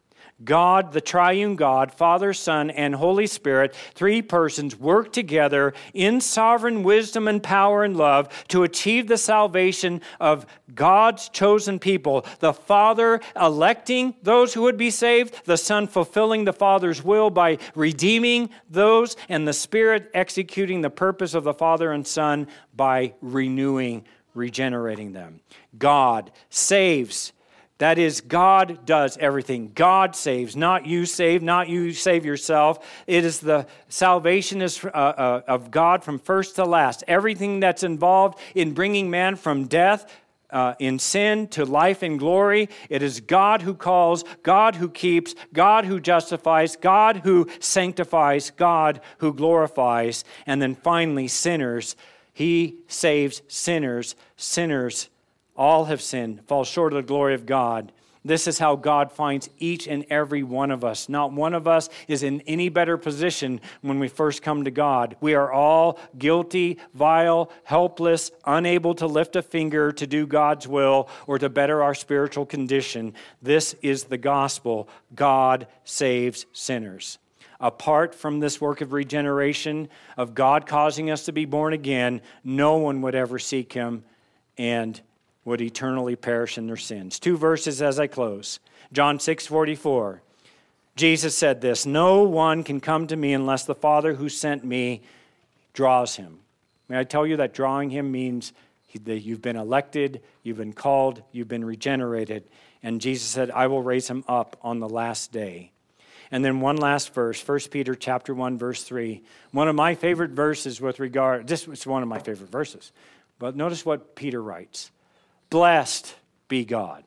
Speaker 1: God, the triune God, Father, Son, and Holy Spirit, three persons work together in sovereign wisdom and power and love to achieve the salvation of God's chosen people. The Father electing those who would be saved, the Son fulfilling the Father's will by redeeming those, and the Spirit executing the purpose of the Father and Son by renewing, regenerating them. God saves. That is, God does everything. God saves, not you save, not you save yourself. It is the salvation is uh, uh, of God from first to last. Everything that's involved in bringing man from death uh, in sin to life and glory. It is God who calls, God who keeps, God who justifies, God who sanctifies, God who glorifies. And then finally, sinners. He saves sinners. Sinners all have sinned, fall short of the glory of God. This is how God finds each and every one of us. Not one of us is in any better position when we first come to God. We are all guilty, vile, helpless, unable to lift a finger to do God's will or to better our spiritual condition. This is the gospel. God saves sinners. Apart from this work of regeneration, of God causing us to be born again, no one would ever seek Him and would eternally perish in their sins. Two verses as I close. John six forty-four. Jesus said this, "No one can come to me unless the Father who sent me draws him." May I tell you that drawing him means that you've been elected, you've been called, you've been regenerated. And Jesus said, "I will raise him up on the last day." And then one last verse, First Peter chapter one, verse three. One of my favorite verses with regard, this is one of my favorite verses. But notice what Peter writes. Blessed be God.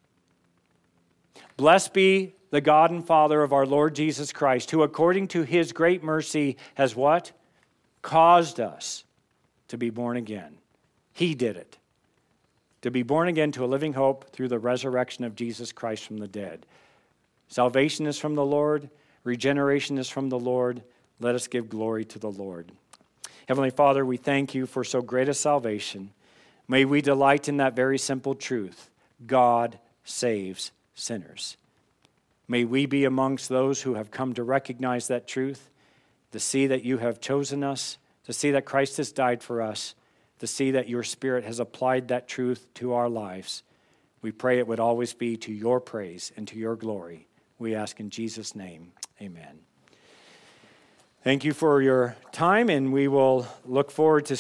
Speaker 1: Blessed be the God and Father of our Lord Jesus Christ, who according to His great mercy has what? Caused us to be born again. He did it. To be born again to a living hope through the resurrection of Jesus Christ from the dead. Salvation is from the Lord. Regeneration is from the Lord. Let us give glory to the Lord. Heavenly Father, we thank You for so great a salvation. May we delight in that very simple truth. God saves sinners. May we be amongst those who have come to recognize that truth to see that you have chosen us, to see that Christ has died for us, to see that your Spirit has applied that truth to our lives. We pray it would always be to your praise and to your glory. We ask in Jesus' name, amen. Thank you for your time, and we will look forward to